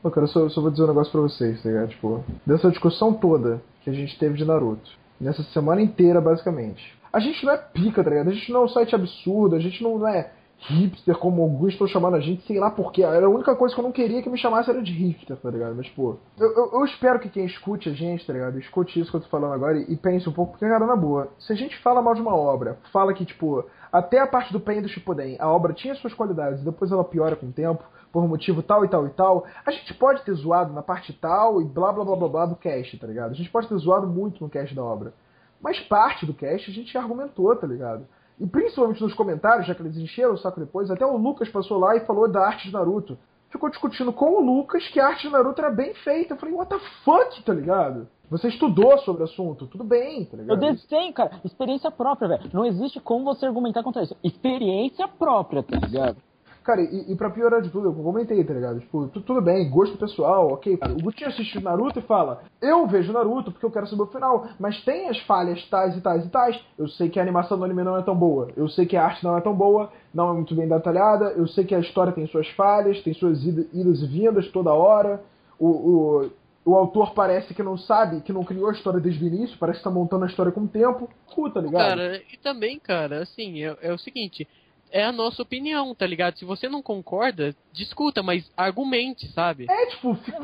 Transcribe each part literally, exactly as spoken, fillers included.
Pô, cara, eu só, só vou dizer um negócio pra vocês, tá ligado? Tipo, dessa discussão toda que a gente teve de Naruto, nessa semana inteira, basicamente, a gente não é pica, tá ligado? A gente não é um site absurdo, a gente não é hipster, como alguns estão chamando a gente, sei lá porquê. Era a única coisa que eu não queria que me chamasse era de hipster, tá ligado? Mas, pô, eu, eu, eu espero que quem escute a gente, tá ligado? Escute isso que eu tô falando agora e, e pense um pouco, porque, cara, na boa, se a gente fala mal de uma obra, fala que, tipo, até a parte do Pain do Shippuden, a obra tinha suas qualidades, depois ela piora com o tempo, por motivo tal e tal e tal, a gente pode ter zoado na parte tal e blá blá blá blá blá do cast, tá ligado? A gente pode ter zoado muito no cast da obra. Mas parte do cast a gente argumentou, tá ligado? E principalmente nos comentários, já que eles encheram o saco depois, até o Lucas passou lá e falou da arte de Naruto. Ficou discutindo com o Lucas que a arte de Naruto era bem feita. Eu falei, what the fuck, tá ligado? Você estudou sobre o assunto, tudo bem, tá ligado? Eu desenho, cara, experiência própria, velho. Não existe como você argumentar contra isso. Experiência própria, tá ligado? Cara, e, e pra piorar de tudo, eu comentei, tá ligado? Tipo, tu, tudo bem, gosto pessoal, ok. O Gutinho assiste Naruto e fala, eu vejo Naruto porque eu quero saber o final, mas tem as falhas tais e tais e tais. Eu sei que a animação do anime não é tão boa, eu sei que a arte não é tão boa, não é muito bem detalhada, eu sei que a história tem suas falhas, tem suas idas e vindas toda hora. O, o, o autor parece que não sabe, que não criou a história desde o início, parece que tá montando a história com o tempo. Pô, tá ligado? Cara, e também, cara, assim, é, é o seguinte... É a nossa opinião, tá ligado? Se você não concorda, discuta, mas argumente, sabe? É, tipo, fica...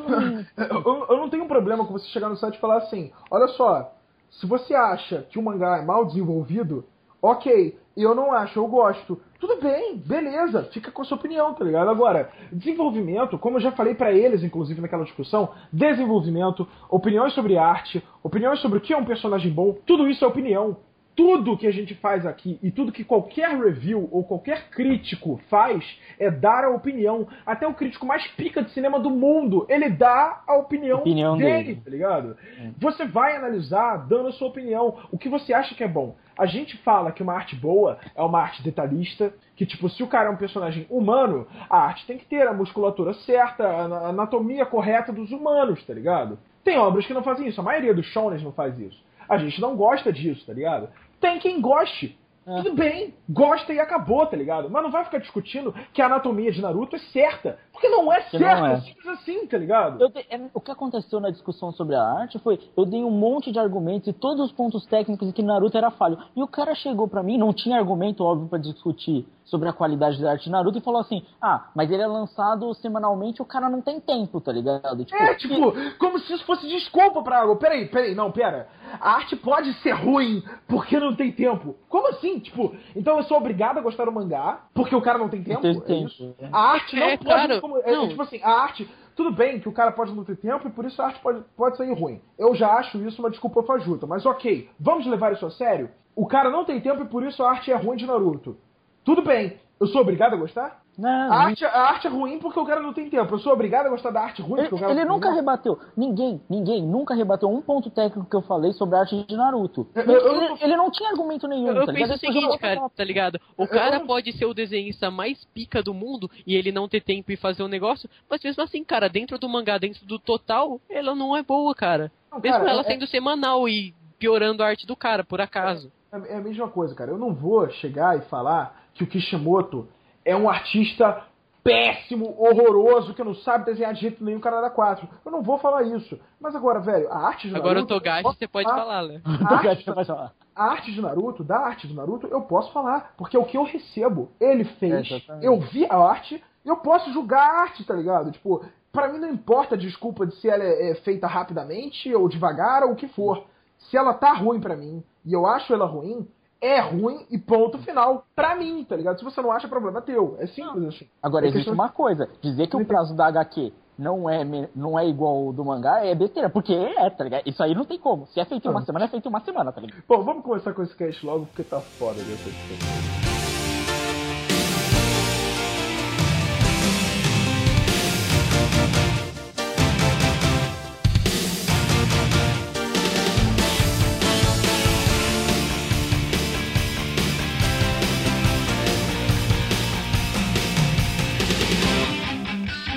eu, eu não tenho problema com você chegar no site e falar assim, olha só, se você acha que o mangá é mal desenvolvido, ok, eu não acho, eu gosto. Tudo bem, beleza, fica com a sua opinião, tá ligado? Agora, desenvolvimento, como eu já falei pra eles, inclusive, naquela discussão, desenvolvimento, opiniões sobre arte, opiniões sobre o que é um personagem bom, tudo isso é opinião. Tudo que a gente faz aqui e tudo que qualquer review ou qualquer crítico faz é dar a opinião. Até o crítico mais pica de cinema do mundo, ele dá a opinião, opinião dele, dele, tá ligado? É. Você vai analisar dando a sua opinião, o que você acha que é bom. A gente fala que uma arte boa é uma arte detalhista, que tipo, se o cara é um personagem humano, a arte tem que ter a musculatura certa, a anatomia correta dos humanos, tá ligado? Tem obras que não fazem isso, a maioria dos shonens não faz isso. A gente não gosta disso, tá ligado? Tem quem goste. É. Tudo bem, gosta e acabou, tá ligado? Mas não vai ficar discutindo que a anatomia de Naruto é certa. Porque não é que certa, não é. simples assim, tá ligado? Eu te, é, o que aconteceu na discussão sobre a arte foi, eu dei um monte de argumentos e todos os pontos técnicos em que Naruto era falho. E o cara chegou pra mim, não tinha argumento óbvio pra discutir sobre a qualidade da arte de Naruto e falou assim, ah, mas ele é lançado semanalmente, o cara não tem tempo, tá ligado? Tipo, é, tipo, que... como se isso fosse desculpa pra algo. Peraí, peraí, não, pera. A arte pode ser ruim porque não tem tempo. Como assim? Tipo, então eu sou obrigado a gostar do mangá porque o cara não tem tempo? Tem é tempo. Isso? A arte não é, pode... Claro, como, é, não. Tipo assim, a arte... Tudo bem que o cara pode não ter tempo e por isso a arte pode, pode sair ruim. Eu já acho isso uma desculpa fajuta. Mas ok, vamos levar isso a sério? O cara não tem tempo e por isso a arte é ruim de Naruto. Tudo bem. Eu sou obrigado a gostar? Não, a, arte, a arte é ruim porque o cara não tem tempo. Eu sou obrigado a gostar da arte ruim porque ele, o cara ele não tem nunca tempo. rebateu. Ninguém, ninguém nunca rebateu um ponto técnico que eu falei sobre a arte de Naruto. Eu, ele, eu, eu, ele, ele não tinha argumento nenhum. Eu, eu tá penso o seguinte, cara, tá ligado? O cara eu, pode ser o desenhista mais pica do mundo e ele não ter tempo e fazer um negócio, mas mesmo assim, cara, dentro do mangá, dentro do total, ela não é boa, cara. Não, mesmo cara, ela é, sendo semanal e piorando a arte do cara, por acaso. É, é a mesma coisa, cara. Eu não vou chegar e falar que o Kishimoto é um artista péssimo, horroroso, que não sabe desenhar de jeito nenhum Karada quatro. Eu não vou falar isso. Mas agora, velho, a arte de Naruto... Agora o Togashi você pode falar, falar, né? A arte, a arte de Naruto, da arte de Naruto, eu posso falar. Porque é o que eu recebo. Ele fez, é, eu vi a arte, eu posso julgar a arte, tá ligado? Tipo, pra mim não importa a desculpa de se ela é, é feita rapidamente, ou devagar, ou o que for. Se ela tá ruim pra mim, e eu acho ela ruim... É ruim e ponto final. Pra mim, tá ligado? Se você não acha, problema teu. É simples assim. Agora, é existe questão... uma coisa. Dizer que o prazo da H Q não é, não é igual ao do mangá é besteira. Porque é, tá ligado? Isso aí não tem como. Se é feito em uma ah. semana, é feito em uma semana, tá ligado? Bom, vamos começar com esse cast logo, porque tá foda dessa discussão.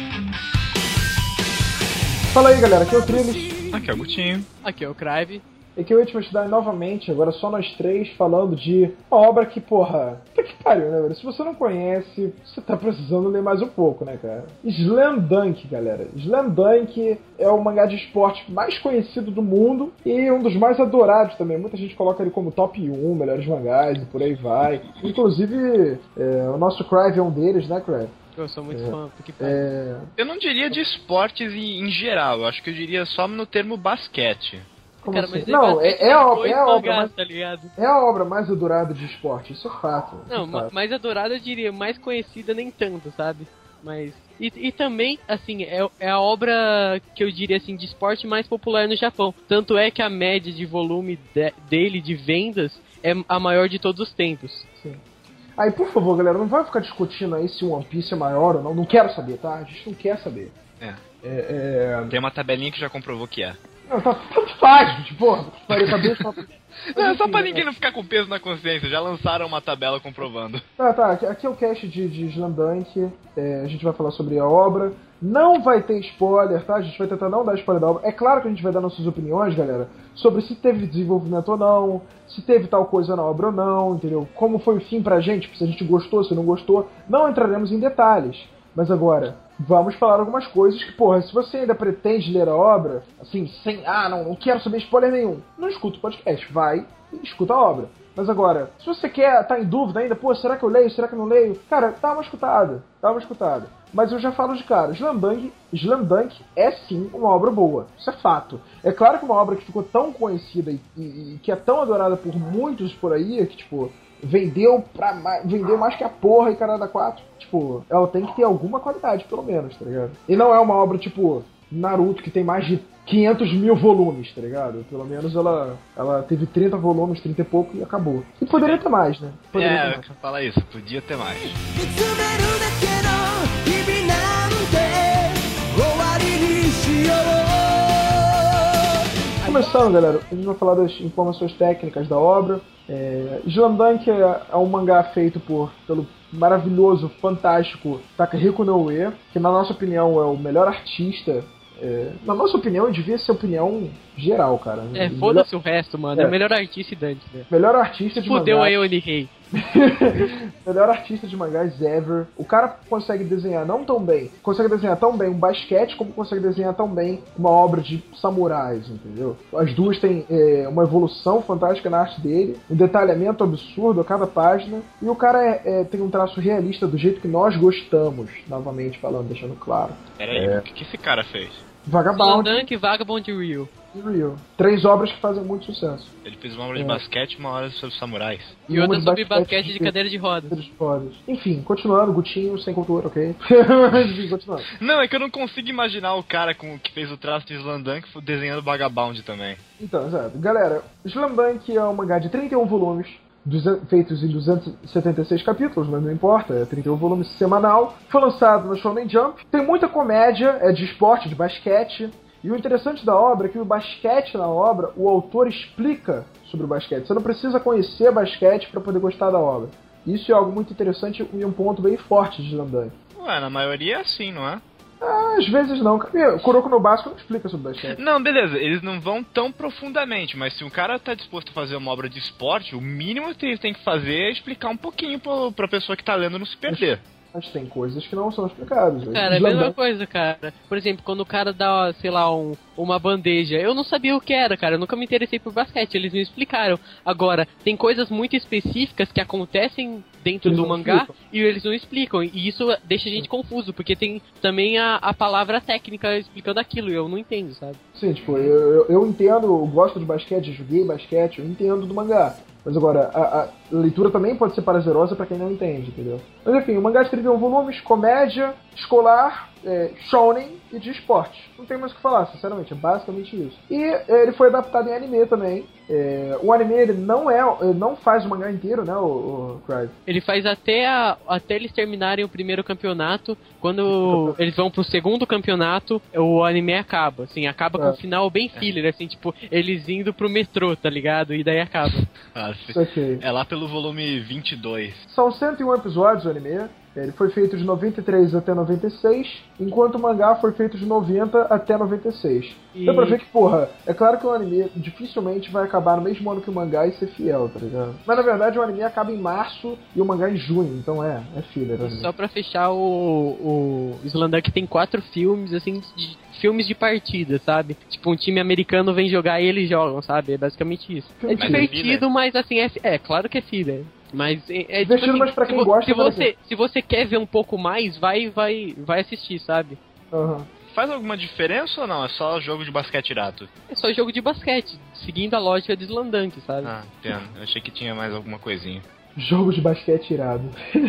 Fala aí, galera, aqui é o Trilis. Aqui é o Gutinho. Aqui é o Crive. é que eu ia te mostrar novamente, agora só nós três, falando de uma obra que, porra, puta que pariu, né, velho? Se você não conhece, você tá precisando ler mais um pouco, né, cara? Slam Dunk, galera. Slam Dunk é o mangá de esporte mais conhecido do mundo e um dos mais adorados também. Muita gente coloca ele como top um, melhores mangás e por aí vai. Inclusive, é, o nosso Crive é um deles, né, Crive? Eu sou muito é, fã. Porque... É... Eu não diria de esportes em, em geral, eu acho que eu diria só no termo basquete. Como Cara, assim? mas Não, é, é, a, dois é, a obra mangás, mais, tá ligado? é a obra mais adorada de esporte, isso é fato. Isso Não, é ma- fato. mais adorada eu diria, mais conhecida nem tanto, sabe? Mas... E, e também, assim, é, é a obra que eu diria, assim, de esporte mais popular no Japão. Tanto é que a média de volume de, dele, de vendas, é a maior de todos os tempos. Sim. Aí, por favor, galera, não vai ficar discutindo aí se o One Piece é maior ou não. Não quero saber, tá? A gente não quer saber. É. É, é... Tem uma tabelinha que já comprovou que é. Não, tá, tanto faz, gente, porra. Parei cabeça pra... Não, é só enfim, pra né, ninguém não ficar com peso na consciência, já lançaram uma tabela comprovando. Tá, tá, aqui, aqui é o cast de, de Slam Dunk, é, a gente vai falar sobre a obra, não vai ter spoiler, tá? A gente vai tentar não dar spoiler da obra. É claro que a gente vai dar nossas opiniões, galera, sobre se teve desenvolvimento ou não, se teve tal coisa na obra ou não, entendeu? Como foi o fim pra gente, se a gente gostou, se não gostou, não entraremos em detalhes. Mas agora, vamos falar algumas coisas que, porra, se você ainda pretende ler a obra, assim, sem, ah, não, não quero saber spoiler nenhum, não escuta o podcast, vai e escuta a obra. Mas agora, se você quer, tá em dúvida ainda, pô, será que eu leio, será que eu não leio? Cara, dá uma escutada, dá uma escutada. Mas eu já falo de cara, Slam Dunk, Slam Dunk é sim uma obra boa, isso é fato. É claro que uma obra que ficou tão conhecida e, e, e que é tão adorada por muitos por aí, que tipo... Vendeu, pra, vendeu mais que a porra e caralho da quatro. Tipo, ela tem que ter alguma qualidade, pelo menos, tá ligado? E não é uma obra tipo Naruto, que tem mais de quinhentos mil volumes, tá ligado? Pelo menos ela, ela teve trinta volumes, trinta e pouco e acabou. E poderia ter mais, né? Poderia É, ter mais. fala isso, podia ter mais. Começando, galera, a gente vai falar das informações técnicas da obra. É, Slam Dunk é, é um mangá feito por, pelo maravilhoso, fantástico Takahiko Inoue, que na nossa opinião é o melhor artista. É, na nossa opinião, devia ser opinião geral, cara. É, melhor, foda-se o resto, mano. É, É. o melhor artista e Dante, né? melhor artista de Fudeu mangá. aí o Onihei. Melhor artista de mangás ever. O cara consegue desenhar não tão bem, consegue desenhar tão bem um basquete, como consegue desenhar tão bem uma obra de samurais, entendeu? As duas têm é, uma evolução fantástica na arte dele, um detalhamento absurdo a cada página, e o cara é, é, tem um traço realista do jeito que nós gostamos, novamente falando, deixando claro. Pera aí, É. o que, que esse cara fez? Vagabond Dunk, Vagabond Rio. e Real. Três obras que fazem muito sucesso. Ele fez uma obra de É. basquete e uma obra sobre samurais. E uma outra de sobre basquete de cadeira de rodas. cadeiras de rodas. Enfim, continuando, Gutinho, sem cultura, ok? Enfim, continuando. Não, é que eu não consigo imaginar o cara com, que fez o traço de Slam Dunk desenhando Vagabond também. Então, exato. Galera, Slam Dunk é um mangá de trinta e um volumes, duzentos feitos em duzentos e setenta e seis capítulos, mas não importa, é trinta e um volumes semanal. Foi lançado no Shonen Jump. Tem muita comédia, é de esporte, de basquete. E o interessante da obra é que o basquete na obra, o autor explica sobre o basquete. Você não precisa conhecer basquete para poder gostar da obra. Isso é algo muito interessante e um ponto bem forte de Slam Dunk. Ué, na maioria é assim, não é? Ah, às vezes não. O Kuroko no Basco não explica sobre basquete. Não, beleza, eles não vão tão profundamente, mas se um cara tá disposto a fazer uma obra de esporte, o mínimo que ele tem que fazer é explicar um pouquinho pro, pra pessoa que tá lendo não se perder. Mas tem coisas que não são explicadas. Cara, é a Slam mesma Dunk- coisa, cara. Por exemplo, quando o cara dá, sei lá, um, uma bandeja, eu não sabia o que era, cara. Eu nunca me interessei por basquete, eles me explicaram. Agora, tem coisas muito específicas que acontecem dentro Eles do não mangá explicam. e eles não explicam. E isso deixa a gente confuso, porque tem também a, a palavra técnica explicando aquilo e eu não entendo, sabe? Sim, tipo, eu, eu, eu entendo, eu gosto de basquete, joguei basquete, eu entendo do mangá. Mas agora, a, a leitura também pode ser prazerosa pra quem não entende, entendeu? Mas enfim, o mangá de trinta e um volumes, comédia, escolar, é, shonen e de esporte. Não tem mais o que falar, sinceramente, é basicamente isso. E é, ele foi adaptado em anime também. É, o anime, ele não é, ele não faz o mangá inteiro, né, o, o Crive? Ele faz até, a, até eles terminarem o primeiro campeonato. Quando eles vão pro segundo campeonato, o anime acaba. Assim, acaba com É. um final bem filler, assim, tipo, eles indo pro metrô, tá ligado? E daí acaba. Ah, Isso aqui. é lá pelo volume vinte e dois. São cento e um episódios o anime. Ele foi feito de noventa e três até noventa e seis, enquanto o mangá foi feito de noventa até noventa e seis. E... Dá pra ver que, porra, é claro que o anime dificilmente vai acabar no mesmo ano que o mangá e ser fiel, tá ligado? Mas na verdade o anime acaba em março e o mangá em junho, então é, é filler. E só pra fechar, o, o Slamdunk tem quatro filmes, assim, de, filmes de partida, sabe? Tipo, um time americano vem jogar e eles jogam, sabe? É basicamente isso. É divertido, mas assim, é, é claro que é filler. Mas é, é divertido, tipo assim, mas pra quem se, gosta, se você, se você quer ver um pouco mais, vai, vai, vai assistir, sabe? Aham. Uhum. Faz alguma diferença ou não? É só jogo de basquete irado? É só jogo de basquete, seguindo a lógica de Slamdunk, sabe? Ah, entendo. Eu achei que tinha mais alguma coisinha. Jogo de basquete irado.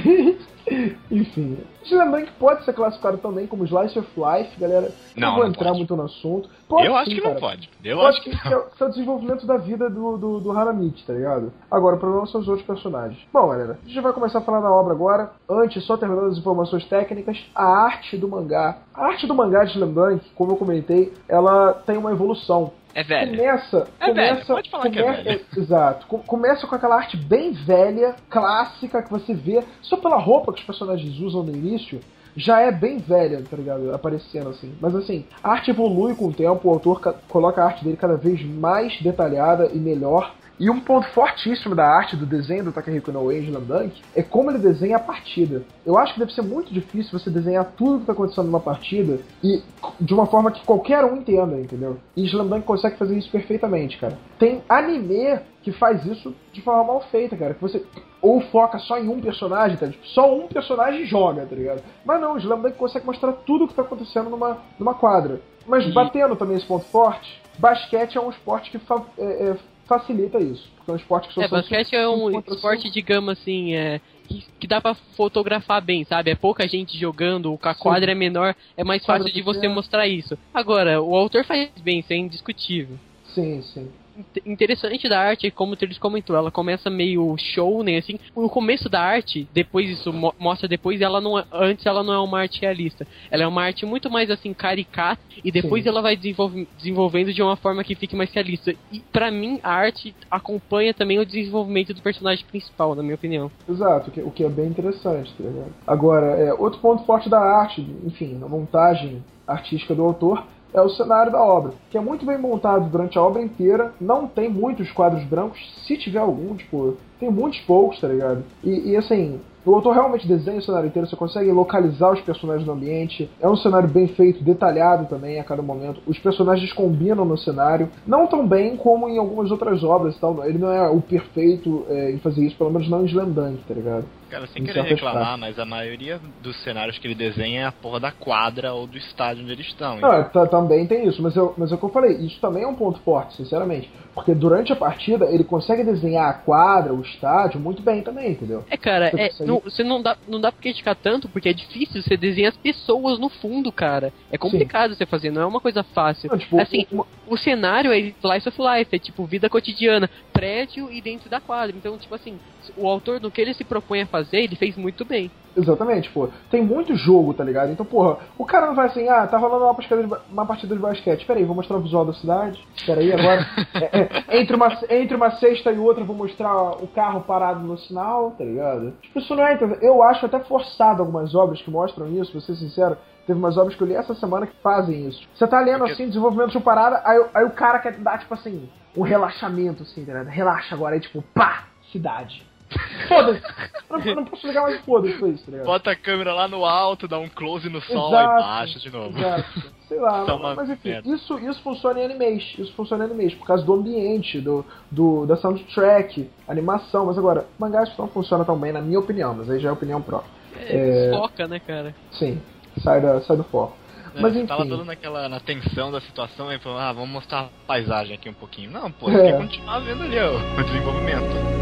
Enfim, Slamdunk pode ser classificado também como Slice of Life, galera. Não, não vou não entrar pode. muito no assunto. Pode, eu sim, acho que cara. não pode. Eu pode acho que sim, não. Que é, que é o desenvolvimento da vida do, do, do Hanamichi, tá ligado? Agora, o problema são os outros personagens. Bom, galera, a gente vai começar a falar da obra agora. Antes, só terminando as informações técnicas, a arte do mangá. A arte do mangá de Slamdunk, como eu comentei, ela tem uma evolução. É velho. Começa, é começa, velho. Pode falar começa, que é velho. Exato. Começa com aquela arte bem velha, clássica, que você vê só pela roupa que os personagens usam no início. Já é bem velha, tá ligado? Aparecendo assim. Mas assim, a arte evolui com o tempo, o autor coloca a arte dele cada vez mais detalhada e melhor. E um ponto fortíssimo da arte, do desenho do Takehiko Inoue em Slamdunk, é como ele desenha a partida. Eu acho que deve ser muito difícil você desenhar tudo que está acontecendo numa partida e de uma forma que qualquer um entenda, entendeu? E Slamdunk consegue fazer isso perfeitamente, cara. Tem anime que faz isso de forma mal feita, cara. Que você ou foca só em um personagem, tá? Tipo, só um personagem joga, tá ligado? Mas não, o Slamdunk consegue mostrar tudo o que está acontecendo numa, numa quadra. Mas e... batendo também esse ponto forte, basquete é um esporte que fa- é, é, facilita isso. Porque é um esporte que só É, basquete é um esporte, digamos assim, é, que, que dá pra fotografar bem, sabe? É pouca gente jogando, a quadra é menor, é mais fácil de você mostrar isso. Agora, o autor faz bem, isso é indiscutível. Sim, sim. Interessante da arte, como o Teles comentou, ela começa meio show, né, assim, o começo da arte, depois isso mo- mostra depois, ela não é, antes ela não é uma arte realista, ela é uma arte muito mais assim, caricata, e depois Sim. ela vai desenvolve, desenvolvendo de uma forma que fique mais realista, e pra mim a arte acompanha também o desenvolvimento do personagem principal, na minha opinião. Exato, o que, o que é bem interessante, tá ligado? Agora, é, outro ponto forte da arte, enfim, na montagem artística do autor, é o cenário da obra, que é muito bem montado durante a obra inteira, não tem muitos quadros brancos, se tiver algum, tipo, tem muitos poucos, tá ligado? E, e assim, o autor realmente desenha o cenário inteiro, você consegue localizar os personagens no ambiente, é um cenário bem feito, detalhado também a cada momento, os personagens combinam no cenário, não tão bem como em algumas outras obras e tal, ele não é o perfeito é, em fazer isso, pelo menos não em Slamdunk, tá ligado? Cara, sem querer reclamar, mas a maioria dos cenários que ele desenha é a porra da quadra ou do estádio onde eles estão. Não, tá, também tem isso, mas, eu, mas é o que eu falei, isso também é um ponto forte, sinceramente. Porque durante a partida ele consegue desenhar a quadra, o estádio, muito bem também, entendeu? É, cara, você, é, consegue... não, você não dá, não dá pra criticar tanto, porque é difícil você desenhar as pessoas no fundo, cara. É complicado Sim. você fazer, não é uma coisa fácil. Não, tipo, assim, uma... o cenário é slice of life, é tipo vida cotidiana, prédio e dentro da quadra. Então, tipo assim, o autor, no que ele se propõe a fazer, ele fez muito bem. Exatamente, pô. Tem muito jogo, tá ligado? Então, porra, o cara não vai assim, ah, tá rolando uma partida de, uma partida de basquete. Peraí, vou mostrar o visual da cidade. Peraí, agora. é, é, entre, uma, entre uma cesta e outra, vou mostrar o carro parado no sinal, tá ligado? Tipo, isso não é. Eu acho até forçado algumas obras que mostram isso, pra ser sincero. Teve umas obras que eu li essa semana que fazem isso. Você tá lendo, Porque... assim, desenvolvimento de uma parada, aí, aí o cara quer dar, tipo assim, um relaxamento, assim, tá ligado? Relaxa agora, aí, tipo, pá, cidade. Foda-se. Eu não, não posso ligar mais foda-se pra isso, tá ligado? Bota a câmera lá no alto, dá um close no sol exato, e baixa de novo. Exato. Sei lá, mas, mas enfim, isso, isso funciona em animes. Isso funciona em animes, por causa do ambiente, do, do, da soundtrack, animação. Mas agora, mangás não funciona tão bem, na minha opinião, mas aí já é opinião própria. É, é... foca, né, cara? Sim, sai, da, sai do foco. É, mas enfim. Tava todo naquela, na tensão da situação e falou, ah, vamos mostrar a paisagem aqui um pouquinho. Não, pô, você é. quer continuar vendo ali ó, o desenvolvimento.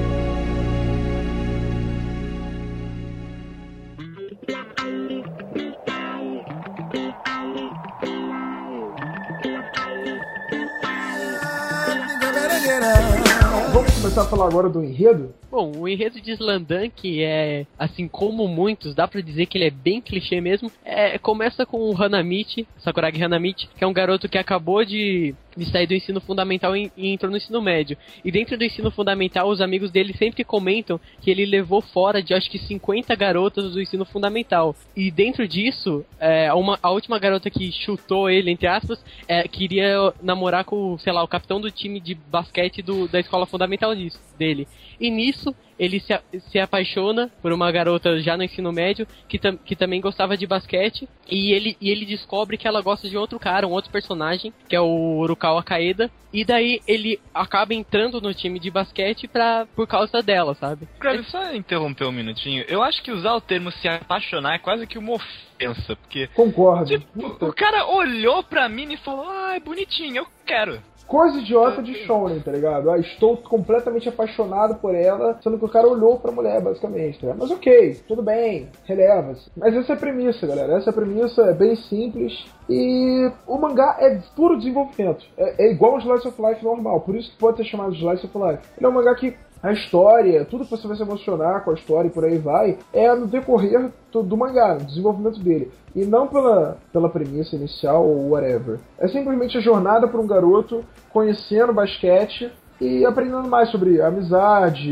Vamos começar a falar agora do enredo? Bom, o enredo de Slamdunk é, assim como muitos, dá pra dizer que ele é bem clichê mesmo. É, começa com o Hanamichi, Sakuragi Hanamichi, que é um garoto que acabou de de sair do ensino fundamental e, e entrou no ensino médio. E dentro do ensino fundamental, os amigos dele sempre comentam que ele levou fora de acho que cinquenta garotas do ensino fundamental. E dentro disso, é, uma, a última garota que chutou ele, entre aspas, é, queria namorar com, sei lá, o capitão do time de basquete do, da escola fundamental disso, dele. E nisso, ele se, se apaixona por uma garota já no ensino médio, que, tam, que também gostava de basquete, e ele, e ele descobre que ela gosta de outro cara, um outro personagem, que é o Urukawa Kaeda, e daí ele acaba entrando no time de basquete pra, por causa dela, sabe? Crave, só interromper um minutinho. Eu acho que usar o termo se apaixonar é quase que uma ofensa, porque... Concordo. Tipo, o cara olhou pra mim e falou, ah, é bonitinho, eu quero. Coisa idiota de shounen, tá ligado? Ah, estou completamente apaixonado por ela, sendo que o cara olhou pra mulher, basicamente, tá ligado? Mas ok, tudo bem, releva-se. Mas essa é a premissa, galera. Essa é a premissa, é bem simples. E o mangá é puro desenvolvimento. É, é igual um Slice of Life normal, por isso que pode ser chamado de Slice of Life. Ele é um mangá que a história, tudo que você vai se emocionar com a história e por aí vai, é no decorrer do, do mangá, no desenvolvimento dele. E não pela, pela premissa inicial ou whatever. É simplesmente a jornada por um garoto conhecendo basquete e aprendendo mais sobre amizade,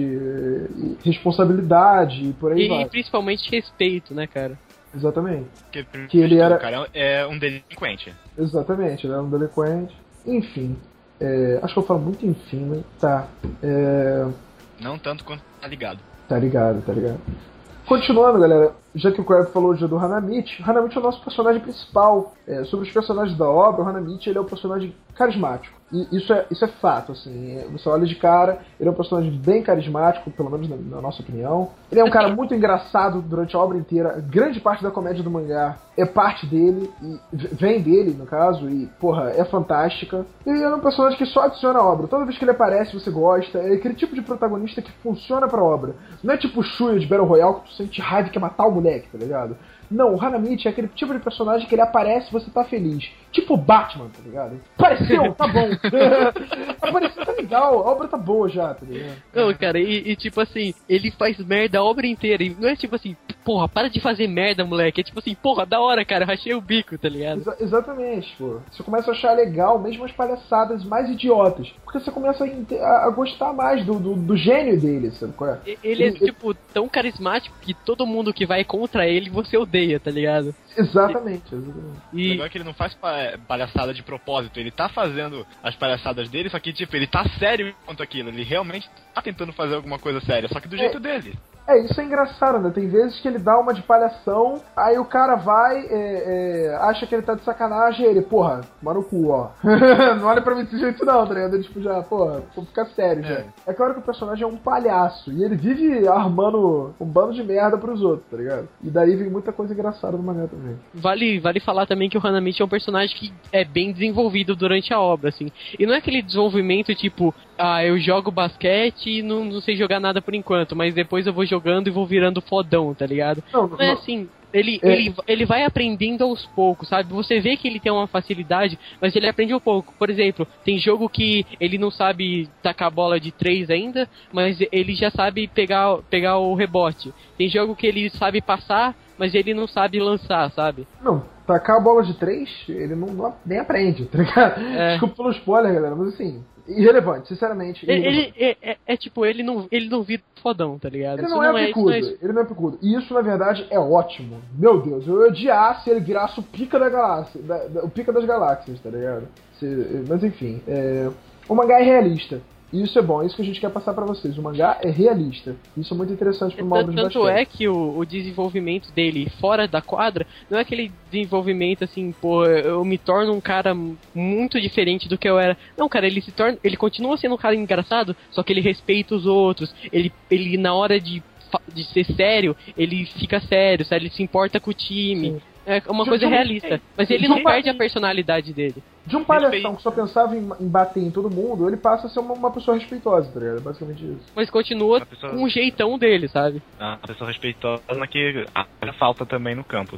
e responsabilidade e por aí e, vai. E principalmente respeito, né, cara? Exatamente. Que, que ele era... O cara é um delinquente. Exatamente, ele era um delinquente. Enfim, é... acho que eu falo muito enfim, né? Tá. É... Não tanto quanto tá ligado. Tá ligado, tá ligado. Continuando, galera, já que o Crab falou já do Hanamichi, Hanamichi é o nosso personagem principal. É, sobre os personagens da obra, o Hanamichi ele é um personagem carismático. E isso é, isso é fato, assim. Você olha de cara, ele é um personagem bem carismático, pelo menos na, na nossa opinião. Ele é um cara muito engraçado durante a obra inteira. Grande parte da comédia do mangá é parte dele, e vem dele, no caso, e, porra, é fantástica. E ele é um personagem que só adiciona a obra. Toda vez que ele aparece, você gosta. É aquele tipo de protagonista que funciona pra obra. Não é tipo o Shuya de Battle Royale, que tu sente raiva e quer matar o moleque, tá ligado? Não, o Hanamichi é aquele tipo de personagem que ele aparece e você tá feliz. Tipo o Batman, tá ligado? Apareceu, tá bom. Apareceu, tá legal, a obra tá boa já, tá ligado? Não, cara, e, e tipo assim, ele faz merda a obra inteira. E não é tipo assim, porra, para de fazer merda, moleque. É tipo assim, porra, da hora, cara, rachei o bico, tá ligado? Exa- exatamente, pô. Você começa a achar legal mesmo as palhaçadas mais idiotas. Porque você começa a, inte- a, a gostar mais do, do, do gênio dele, sabe qual é? Ele, ele é, tipo, tão carismático que todo mundo que vai contra ele, você odeia, tá ligado? Exatamente, exatamente. E... O legal é que ele não faz pa- palhaçada de propósito, ele tá fazendo as palhaçadas dele, só que, tipo, ele tá sério quanto aquilo, ele realmente tá tentando fazer alguma coisa séria, só que do jeito É. dele. É, isso é engraçado, né? Tem vezes que ele dá uma de palhação, aí o cara vai, é, é, acha que ele tá de sacanagem, e ele, porra, toma no cu, ó. Não olha pra mim desse jeito não, tá ligado? Ele, tipo, já, porra, vou ficar sério já. É. É claro que o personagem é um palhaço, e ele vive armando um bando de merda pros outros, tá ligado? E daí vem muita coisa engraçada no mangá também. Vale, vale falar também que o Hanamichi é um personagem que é bem desenvolvido durante a obra, assim. E não é aquele desenvolvimento tipo, ah, eu jogo basquete e não, não sei jogar nada por enquanto, mas depois eu vou jogando e vou virando fodão, tá ligado? Não, Não é não. assim. Ele, É. ele, ele vai aprendendo aos poucos, sabe? Você vê que ele tem uma facilidade, mas ele aprende um pouco. Por exemplo, tem jogo que ele não sabe tacar a bola de três ainda, mas ele já sabe pegar, pegar o rebote. Tem jogo que ele sabe passar, mas ele não sabe lançar, sabe? Não, tacar a bola de três, ele não, não- nem aprende, tá ligado? É. Desculpa pelo spoiler, galera, mas assim, irrelevante, sinceramente. Ele, irrelevante. ele- é, é- é tipo, ele não, ele não vira fodão, tá ligado? Ele Isso não, é isso picudo, é isso. ele não é picudo. E isso, na verdade, é ótimo. Meu Deus, eu ia odiar se ele virasse o pica da galáxia, da- da- o pica das galáxias, tá ligado? Se- mas enfim, é, o mangá é realista. E isso é bom, é isso que a gente quer passar pra vocês. O mangá é realista. Isso é muito interessante pra uma obra de Tanto basquete. é que o, o desenvolvimento dele fora da quadra não é aquele desenvolvimento assim, pô, eu me torno um cara muito diferente do que eu era. Não, cara, ele se torna, ele continua sendo um cara engraçado, só que ele respeita os outros. Ele, ele na hora de, fa- de ser sério, ele fica sério, sabe? Ele se importa com o time. Sim. É uma De- coisa de um- realista. Mas ele de não um- perde a personalidade dele. De um palhação Respeito. que só pensava em, em bater em todo mundo, ele passa a ser uma, uma pessoa respeitosa, tá ligado? É basicamente isso. Mas continua Uma pessoa- com um jeitão dele, sabe? Ah, a pessoa respeitosa que a falta também no campo.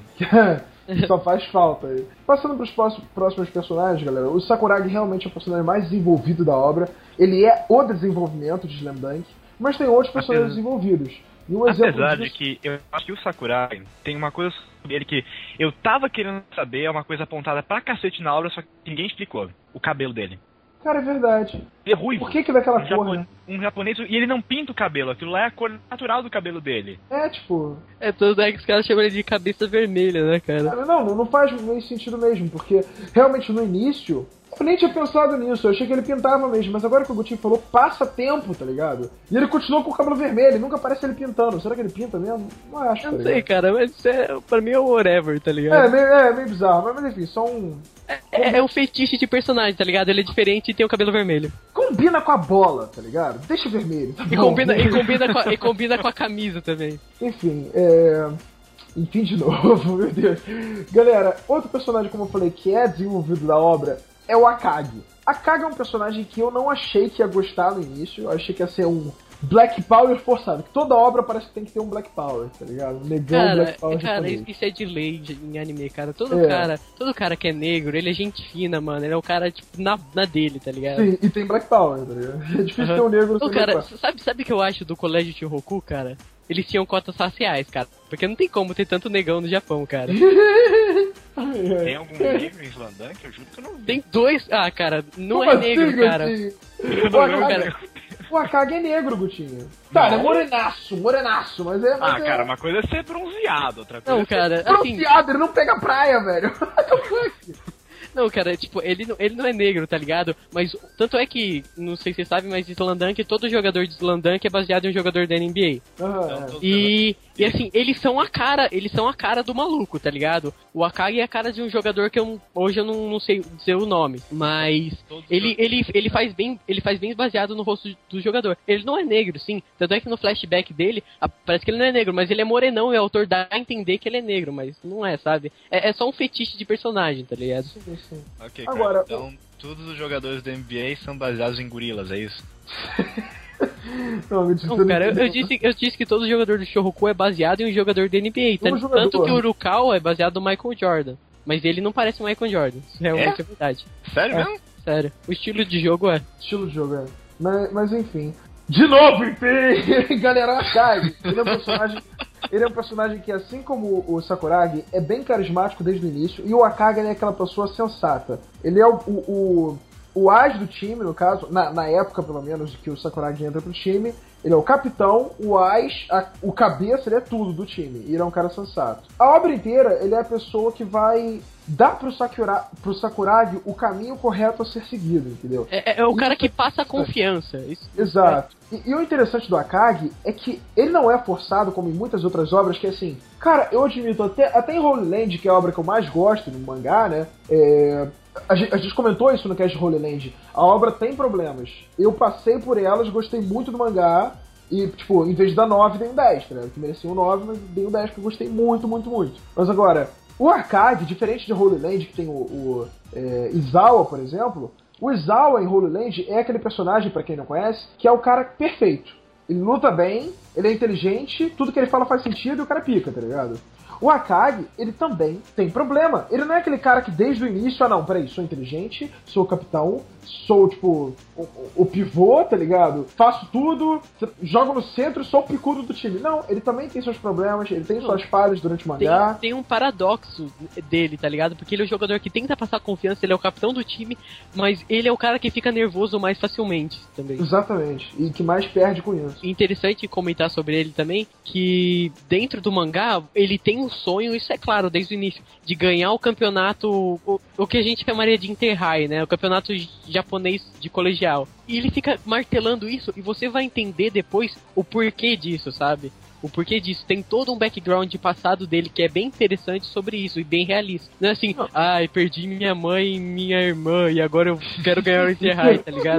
Só faz falta aí. Passando pros próximos, próximos personagens, galera, o Sakuragi realmente é o personagem mais desenvolvido da obra. Ele é o desenvolvimento de Slam Dunk, mas tem outros personagens Apesar- desenvolvidos. E um exemplo Apesar de disso... que eu acho que o Sakurai tem uma coisa sobre ele que eu tava querendo saber, é uma coisa apontada pra cacete na obra, só que ninguém explicou. O cabelo dele. Cara, é verdade. Ele é ruivo. Por que que daquela um cor, japo- né? Um japonês, e ele não pinta o cabelo, aquilo lá é a cor natural do cabelo dele. É, tipo... É, tudo é que os caras chamam ele de cabeça vermelha, né, cara? Não, não faz meio sentido mesmo, porque realmente no início... Eu nem tinha pensado nisso, eu achei que ele pintava mesmo, mas agora que o Gutinho falou, passa tempo, tá ligado? E ele continuou com o cabelo vermelho, nunca aparece ele pintando. Será que ele pinta mesmo? Não acho, Eu tá não sei, ligado? cara, mas isso é, pra mim é o whatever, tá É, ligado? meio, é, meio bizarro, mas, mas enfim, só um... É, é um fetiche de personagem, tá ligado? Ele é diferente e tem o cabelo vermelho. Combina com a bola, tá ligado? Deixa vermelho, tá E bom? combina, e, combina com a, e combina com a camisa também. Enfim, é... Enfim, de novo, meu Deus. Galera, outro personagem, como eu falei, que é desenvolvido da obra, é o Akagi. Akagi é um personagem que eu não achei que ia gostar no início. Eu achei que ia ser um Black Power forçado. Que toda obra parece que tem que ter um Black Power, tá ligado? Um negão Cara, Black Power cara, japonês. isso é de lei de- em anime, cara. Todo É. cara, todo cara que é negro, ele é gente fina, mano. Ele é o cara, tipo, na, na dele, tá ligado? Sim, e tem Black Power, tá ligado? É difícil Aham. ter um negro Ô, sem cara, Black Power. sabe, sabe o que eu acho do colégio Chihoku, cara? Eles tinham cotas raciais, cara. Porque não tem como ter tanto negão no Japão, cara. Tem algum negro em Slandunk? Eu juro que eu não vi. Tem dois. Ah, cara, não Como é assim, negro, cara. Gutinho? Eu O não vi, Akagi, cara. o Akagi é negro, Gutinho. Tá, ele é morenaço, morenaço, mas é... Ah, mas é... cara, uma coisa é ser bronzeado, outra coisa Não, é ser... cara, assim. Bronzeado, ele não pega praia, velho. What the fuck? Não, cara, tipo, ele não, ele não é negro, tá ligado? Mas tanto é que, não sei se você sabe, mas Slandunk, todo jogador de Slandunk é baseado em um jogador da N B A. Aham, Então, é. todos- E, e assim, eles são a cara, eles são a cara do maluco, tá ligado? O Akagi é a cara de um jogador que eu, hoje eu não, não sei dizer o nome, mas todos ele, os- ele, ele faz bem, ele faz bem baseado no rosto do jogador. Ele não é negro, sim. Tanto é que no flashback dele, a- parece que ele não é negro, mas ele é morenão e o autor dá a entender que ele é negro, mas não é, sabe? É, é só um fetiche de personagem, tá ligado? Sim, sim. Ok, cara, Agora, então todos os jogadores da N B A são baseados em gorilas, é isso? Não, me disse, Não, cara, eu, eu disse, eu disse que todo jogador do Shohoku é baseado em um jogador da N B A. Tan- Um jogador. Tanto que o Urukawa é baseado no Michael Jordan. Mas ele não parece o Michael Jordan. Isso realmente é, verdade. Sério É. mesmo? Sério. O estilo de jogo é. Estilo de jogo, é. Mas, mas enfim. De novo, enfim! Galera, o Akagi, ele é um personagem. Ele é um personagem que, assim como o Sakuragi, é bem carismático desde o início. E o Akagi ele é aquela pessoa sensata. Ele é o, o, o, o as do time, no caso, na, na época pelo menos que o Sakuragi entra pro time. Ele é o capitão, o as, a- o cabeça, ele é tudo do time. E ele é um cara sensato. A obra inteira, ele é a pessoa que vai dar pro, Sakura, pro Sakuragi o caminho correto a ser seguido, entendeu? É, é- é o cara que passa a confiança. Isso, Exato. E, e o interessante do Akagi é que ele não é forçado, como em muitas outras obras, que é assim, cara, eu admito, até, até em Holy Land, que é a obra que eu mais gosto no mangá, né? É, a, gente, a gente comentou isso no cast de Holy Land. A obra tem problemas. Eu passei por elas, gostei muito do mangá. E, tipo, em vez de dar nove, dei um dez, tá ligado? Que merecia um nove, mas dei um dez porque eu gostei muito, muito, muito. Mas agora, o Akagi, diferente de Holy Land, que tem o, o é, Izawa, por exemplo, o Izawa em Holy Land é aquele personagem, pra quem não conhece, que é o cara perfeito. Ele luta bem, ele é inteligente, tudo que ele fala faz sentido e o cara pica, tá ligado? O Akagi, ele também tem problema. Ele não é aquele cara que desde o início, ah não, peraí, sou inteligente, sou o capitão, sou, tipo, o, o pivô, tá ligado? Faço tudo, jogo no centro, sou o picudo do time. Não, ele também tem seus problemas, ele tem suas falhas durante o Tem, mangá. tem um paradoxo dele, tá ligado? Porque ele é o jogador que tenta passar confiança, ele é o capitão do time, mas ele é o cara que fica nervoso mais facilmente também. Exatamente, e que mais perde com isso. Interessante comentar sobre ele também, que dentro do mangá, ele tem um sonho, isso é claro, desde o início, de ganhar o campeonato, o, o que a gente chamaria de Interhigh, né? O campeonato japonês de colegial. E ele fica martelando isso, e você vai entender depois o porquê disso, sabe? O porquê disso. Tem todo um background de passado dele que é bem interessante sobre isso, e bem realista. Não é assim, Não. ai, perdi minha mãe e minha irmã, e agora eu quero ganhar o Interhigh, tá ligado?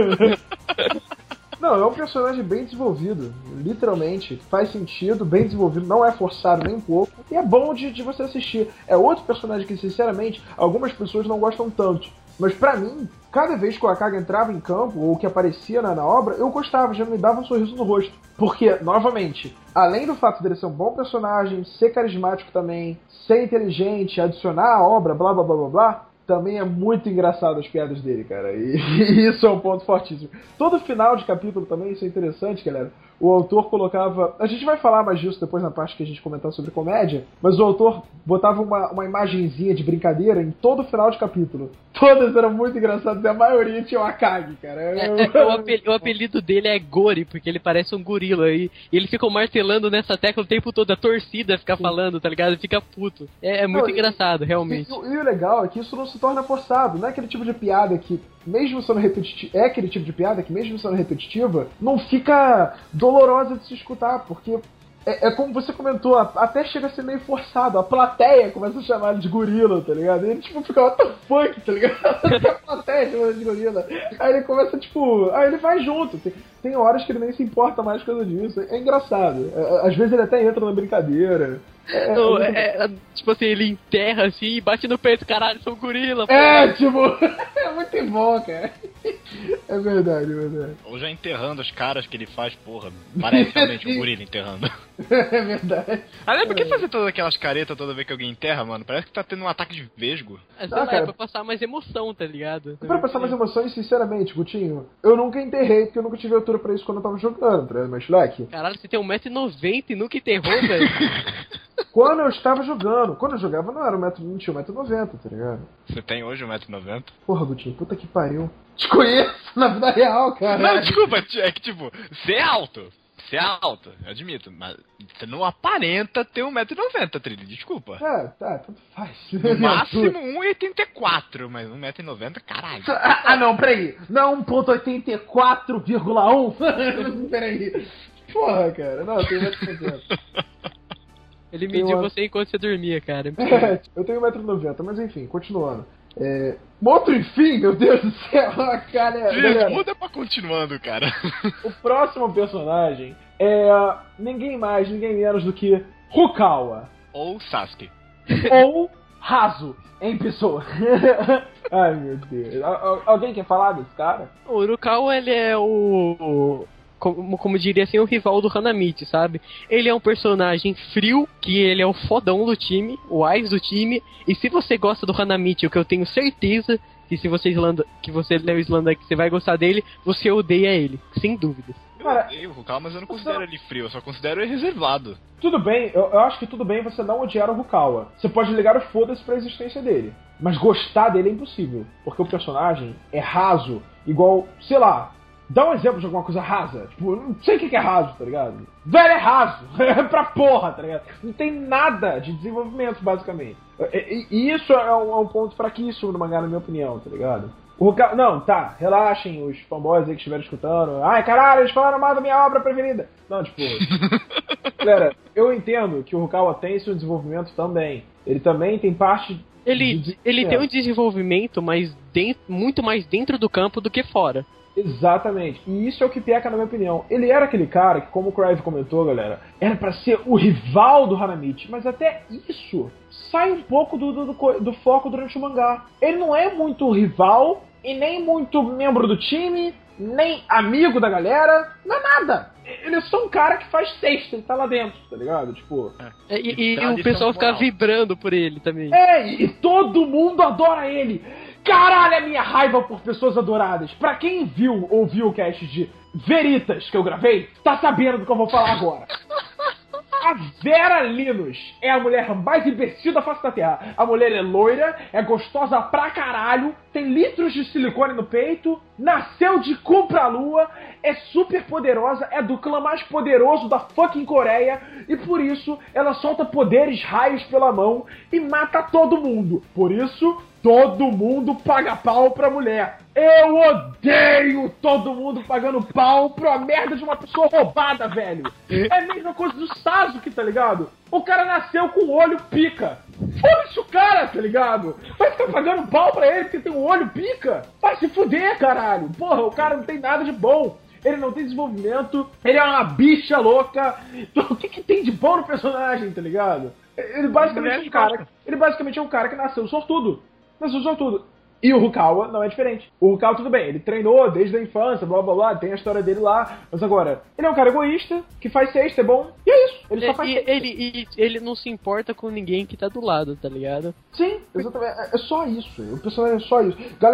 Não, é um personagem bem desenvolvido, literalmente, faz sentido, bem desenvolvido, não é forçado nem um pouco, e é bom de, de você assistir. É outro personagem que, sinceramente, algumas pessoas não gostam tanto, mas pra mim, cada vez que o Akagi entrava em campo, ou que aparecia na, na obra, eu gostava, já me dava um sorriso no rosto. Porque, novamente, além do fato dele ser um bom personagem, ser carismático também, ser inteligente, adicionar a obra, blá blá blá blá blá, também é muito engraçado as piadas dele, cara. E, e isso é um ponto fortíssimo. Todo final de capítulo também, isso é interessante, galera. o autor colocava... A gente vai falar mais disso depois na parte que a gente comentar sobre comédia, mas o autor botava uma, uma imagenzinha de brincadeira em todo final de capítulo. Todas eram muito engraçadas e a maioria tinha o Akagi, cara. É, é, o, apelido, o apelido dele é Gori, porque ele parece um gorila e, e ele fica martelando nessa tecla o tempo todo, a torcida fica falando, tá ligado? Fica puto. É, é muito não, engraçado, e, realmente. E, e, e o legal é que isso não se torna forçado, não é aquele tipo de piada que, mesmo sendo repetitiva, é aquele tipo de piada que, mesmo sendo repetitiva, não fica dolorosa de se escutar, porque é, é como você comentou, até chega a ser meio forçado, a plateia começa a chamar ele de gorila, tá ligado? E ele tipo fica, what the fuck, tá ligado? A plateia chama ele de gorila. Aí ele começa, tipo, aí ele vai junto. Tem, tem horas que ele nem se importa mais por causa disso. É engraçado. É, às vezes ele até entra na brincadeira. É, não, é, é, tipo assim, ele enterra assim e bate no peito, caralho, sou um gorila. É, pô. Tipo, é muito bom, cara. É verdade, é verdade. Ou já enterrando os caras que ele faz, porra, parece realmente um gorila enterrando. É verdade. Aliás, por que fazer todas aquelas caretas toda vez que alguém enterra, mano? Parece que tá tendo um ataque de vesgo. É, sei ah, lá, cara, é pra passar mais emoção, tá ligado? É pra passar mais emoção e, sinceramente, Gutinho, eu nunca enterrei porque eu nunca tive altura pra isso quando eu tava jogando, tá ligado, meu moleque? Caralho, você tem um metro e noventa e nunca enterrou, velho? Quando eu estava jogando. Quando eu jogava não era um metro e vinte, um metro e noventa, tá ligado? Você tem hoje um metro e noventa? Porra, Gutinho, puta que pariu. Te conheço na vida real, cara. Não, desculpa, é que tipo, você é alto. Você é alto, eu admito, mas você não aparenta ter um metro e noventa, Trilho, desculpa. É, tá, tanto faz. No máximo um e oitenta e quatro, mas um metro e noventa, caralho. Ah, ah, não, peraí. Não um ponto oitenta e quatro vírgula um? Peraí. Porra, cara, não, eu tenho um metro e noventa. Ele mediu uma... você enquanto você dormia, cara. É, eu tenho um metro e noventa, mas enfim, continuando. É... Outro enfim, meu Deus do céu, cara. Gente, muda pra continuando, cara. O próximo personagem é ninguém mais, ninguém menos do que Rukawa. Ou Sasuke. Ou Razo, em pessoa. Ai, meu Deus. Al- alguém quer falar desse cara? O Rukawa, ele é o... Como, como diria assim, o rival do Hanamichi, sabe? Ele é um personagem frio, que ele é o fodão do time, o Ice do time, e se você gosta do Hanamichi, o que eu tenho certeza, que se você, Islanda, que você lê o Islanda, que você vai gostar dele, você odeia ele, sem dúvidas. Eu odeio o Rukawa, mas eu não considero ele frio, eu só considero ele reservado. Tudo bem, eu, eu acho que tudo bem você não odiar o Rukawa. Você pode ligar o foda-se pra existência dele. Mas gostar dele é impossível, porque o personagem é raso, igual, sei lá... Dá um exemplo de alguma coisa rasa. Tipo, não sei o que é raso, tá ligado? Velho, é raso. É pra porra, tá ligado? Não tem nada de desenvolvimento, basicamente. E, e isso é um, é um ponto fraquíssimo do mangá, na minha opinião, tá ligado? O Rukawa... Não, tá, relaxem os fanboys aí que estiveram escutando. Ai, caralho, eles falaram mal da minha obra preferida. Não, tipo... Galera, eu entendo que o Rukawa tem seu desenvolvimento também. Ele também tem parte... Ele, de ele tem um desenvolvimento mas dentro, muito mais dentro do campo do que fora. Exatamente. E isso é o que peca, na minha opinião. Ele era aquele cara que, como o Crive comentou, galera, era pra ser o rival do Hanamichi, mas até isso sai um pouco do, do, do, do foco durante o mangá. Ele não é muito rival e nem muito membro do time, nem amigo da galera, não é nada. Ele é só um cara que faz cesta, ele tá lá dentro, tá ligado? Tipo... É, e e, e o pessoal fica vibrando por ele também. É, e, e todo mundo adora ele. Caralho, é minha raiva por pessoas adoradas. Pra quem viu ou viu o cast de Veritas que eu gravei, tá sabendo do que eu vou falar agora. A Vera Linus é a mulher mais imbecil da face da Terra. A mulher é loira, é gostosa pra caralho, tem litros de silicone no peito, nasceu de cu pra lua, é super poderosa, é do clã mais poderoso da fucking Coreia, e por isso ela solta poderes raios pela mão e mata todo mundo. Por isso... todo mundo paga pau pra mulher. Eu odeio todo mundo pagando pau pra merda de uma pessoa roubada, velho. É a mesma coisa do Sasuke, tá ligado? O cara nasceu com o olho pica. Foda-se o cara, tá ligado? Vai ficar pagando pau pra ele porque tem um olho pica? Vai se fuder, caralho. Porra, o cara não tem nada de bom. Ele não tem desenvolvimento. Ele é uma bicha louca. Então, o que, que tem de bom no personagem, tá ligado? Ele basicamente é um cara, ele basicamente é um cara que nasceu sortudo. Nasceu sortudo. E o Rukawa não é diferente. O Rukawa, tudo bem, ele treinou desde a infância, blá blá blá, tem a história dele lá. Mas agora, ele é um cara egoísta, que faz cesta, é bom, e é isso. Ele só faz cesta. Ele, ele, ele não se importa com ninguém que tá do lado, tá ligado? Sim, exatamente. É só isso. O personagem é só isso. Galera,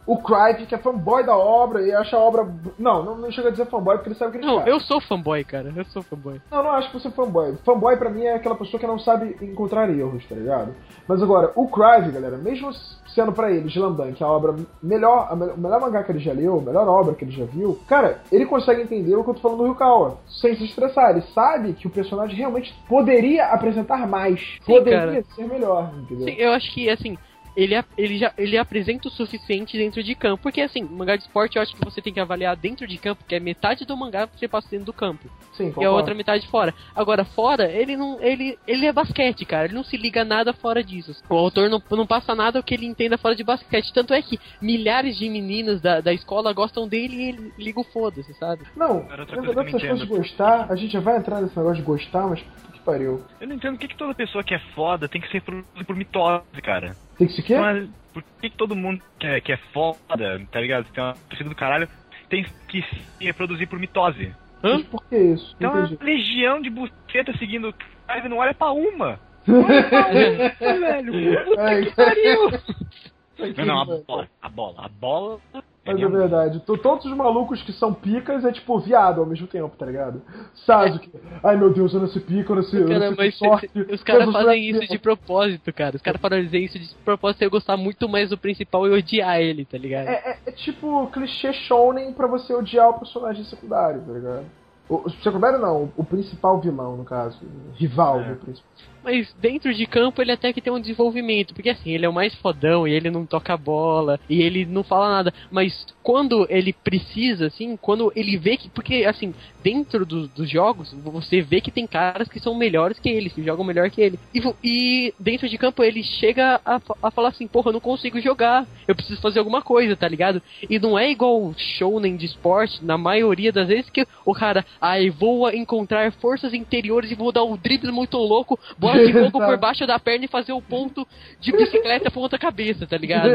o Crive, que é fanboy da obra e acha a obra... Não, não, não chega a dizer fanboy, porque ele sabe que ele Não, faz. eu sou fanboy, cara. Eu sou fanboy. Não, não acho que você é fanboy. Fanboy pra mim é aquela pessoa que não sabe encontrar erros, tá ligado? Mas agora, o Crive, galera, mesmo sendo pra ele, Slam Dunk, a obra melhor, a melhor, o melhor mangá que ele já leu, a melhor obra que ele já viu, cara, ele consegue entender o que eu tô falando do Ryukawa, sem se estressar. Ele sabe que o personagem realmente poderia apresentar mais, Sim, poderia cara. ser melhor, entendeu? Sim, eu acho que, assim, ele, ele, já, ele apresenta o suficiente dentro de campo. Porque, assim, mangá de esporte eu acho que você tem que avaliar dentro de campo, que é metade do mangá que você passa dentro do campo. Sim, E a concordo. outra metade fora. Agora, fora, ele não. Ele, ele é basquete, cara. Ele não se liga a nada fora disso. O autor não, não passa nada que ele entenda fora de basquete. Tanto é que milhares de meninas da, da escola gostam dele e ele liga o foda-se, sabe? Não, Era outra na coisa que eu verdade, não essas coisas de entendo. gostar, a gente já vai entrar nesse negócio de gostar, mas puta que pariu. Eu não entendo por que, que toda pessoa que é foda tem que ser reproduzida por mitose, cara. Tem que se quê? Mas por que, que todo mundo que é, que é foda, tá ligado? Tem uma torcida do caralho, tem que se reproduzir por mitose. Hã? Mas por que isso? Tem Não uma entendi. legião de buceta seguindo o cara e não olha pra uma. Não olha pra uma, velho. Puta Ai, que pariu. Aqui, Não, não, a velho. bola, a bola, a bola... Mas é verdade, to- todos os malucos que são picas é tipo viado ao mesmo tempo, tá ligado? Sasuke, ai meu Deus, eu não sei pica, eu não sei, eu não Cara, sei mas com sorte. os caras Deus, fazem eu- isso de propósito, cara. Os caras fazem isso de propósito eu gostar muito mais do principal e odiar ele, tá ligado? É, é, é tipo clichê shounen pra você odiar o personagem secundário, tá ligado? O, o secundário não, o principal vilão, no caso. O rival É. do principal. Mas dentro de campo ele até que tem um desenvolvimento, porque assim, ele é o mais fodão e ele não toca bola e ele não fala nada, mas quando ele precisa, assim, quando ele vê que, porque assim, dentro do, dos jogos, você vê que tem caras que são melhores que ele, que jogam melhor que ele, e, vo- e dentro de campo ele chega a, fa- a falar assim, porra, eu não consigo jogar, eu preciso fazer alguma coisa, tá ligado? E não é igual shounen de esporte, na maioria das vezes que o cara, ai, vou encontrar forças interiores e vou dar um drible muito louco, bola de fogo por baixo da perna e fazer o ponto de bicicleta ponta cabeça, tá ligado?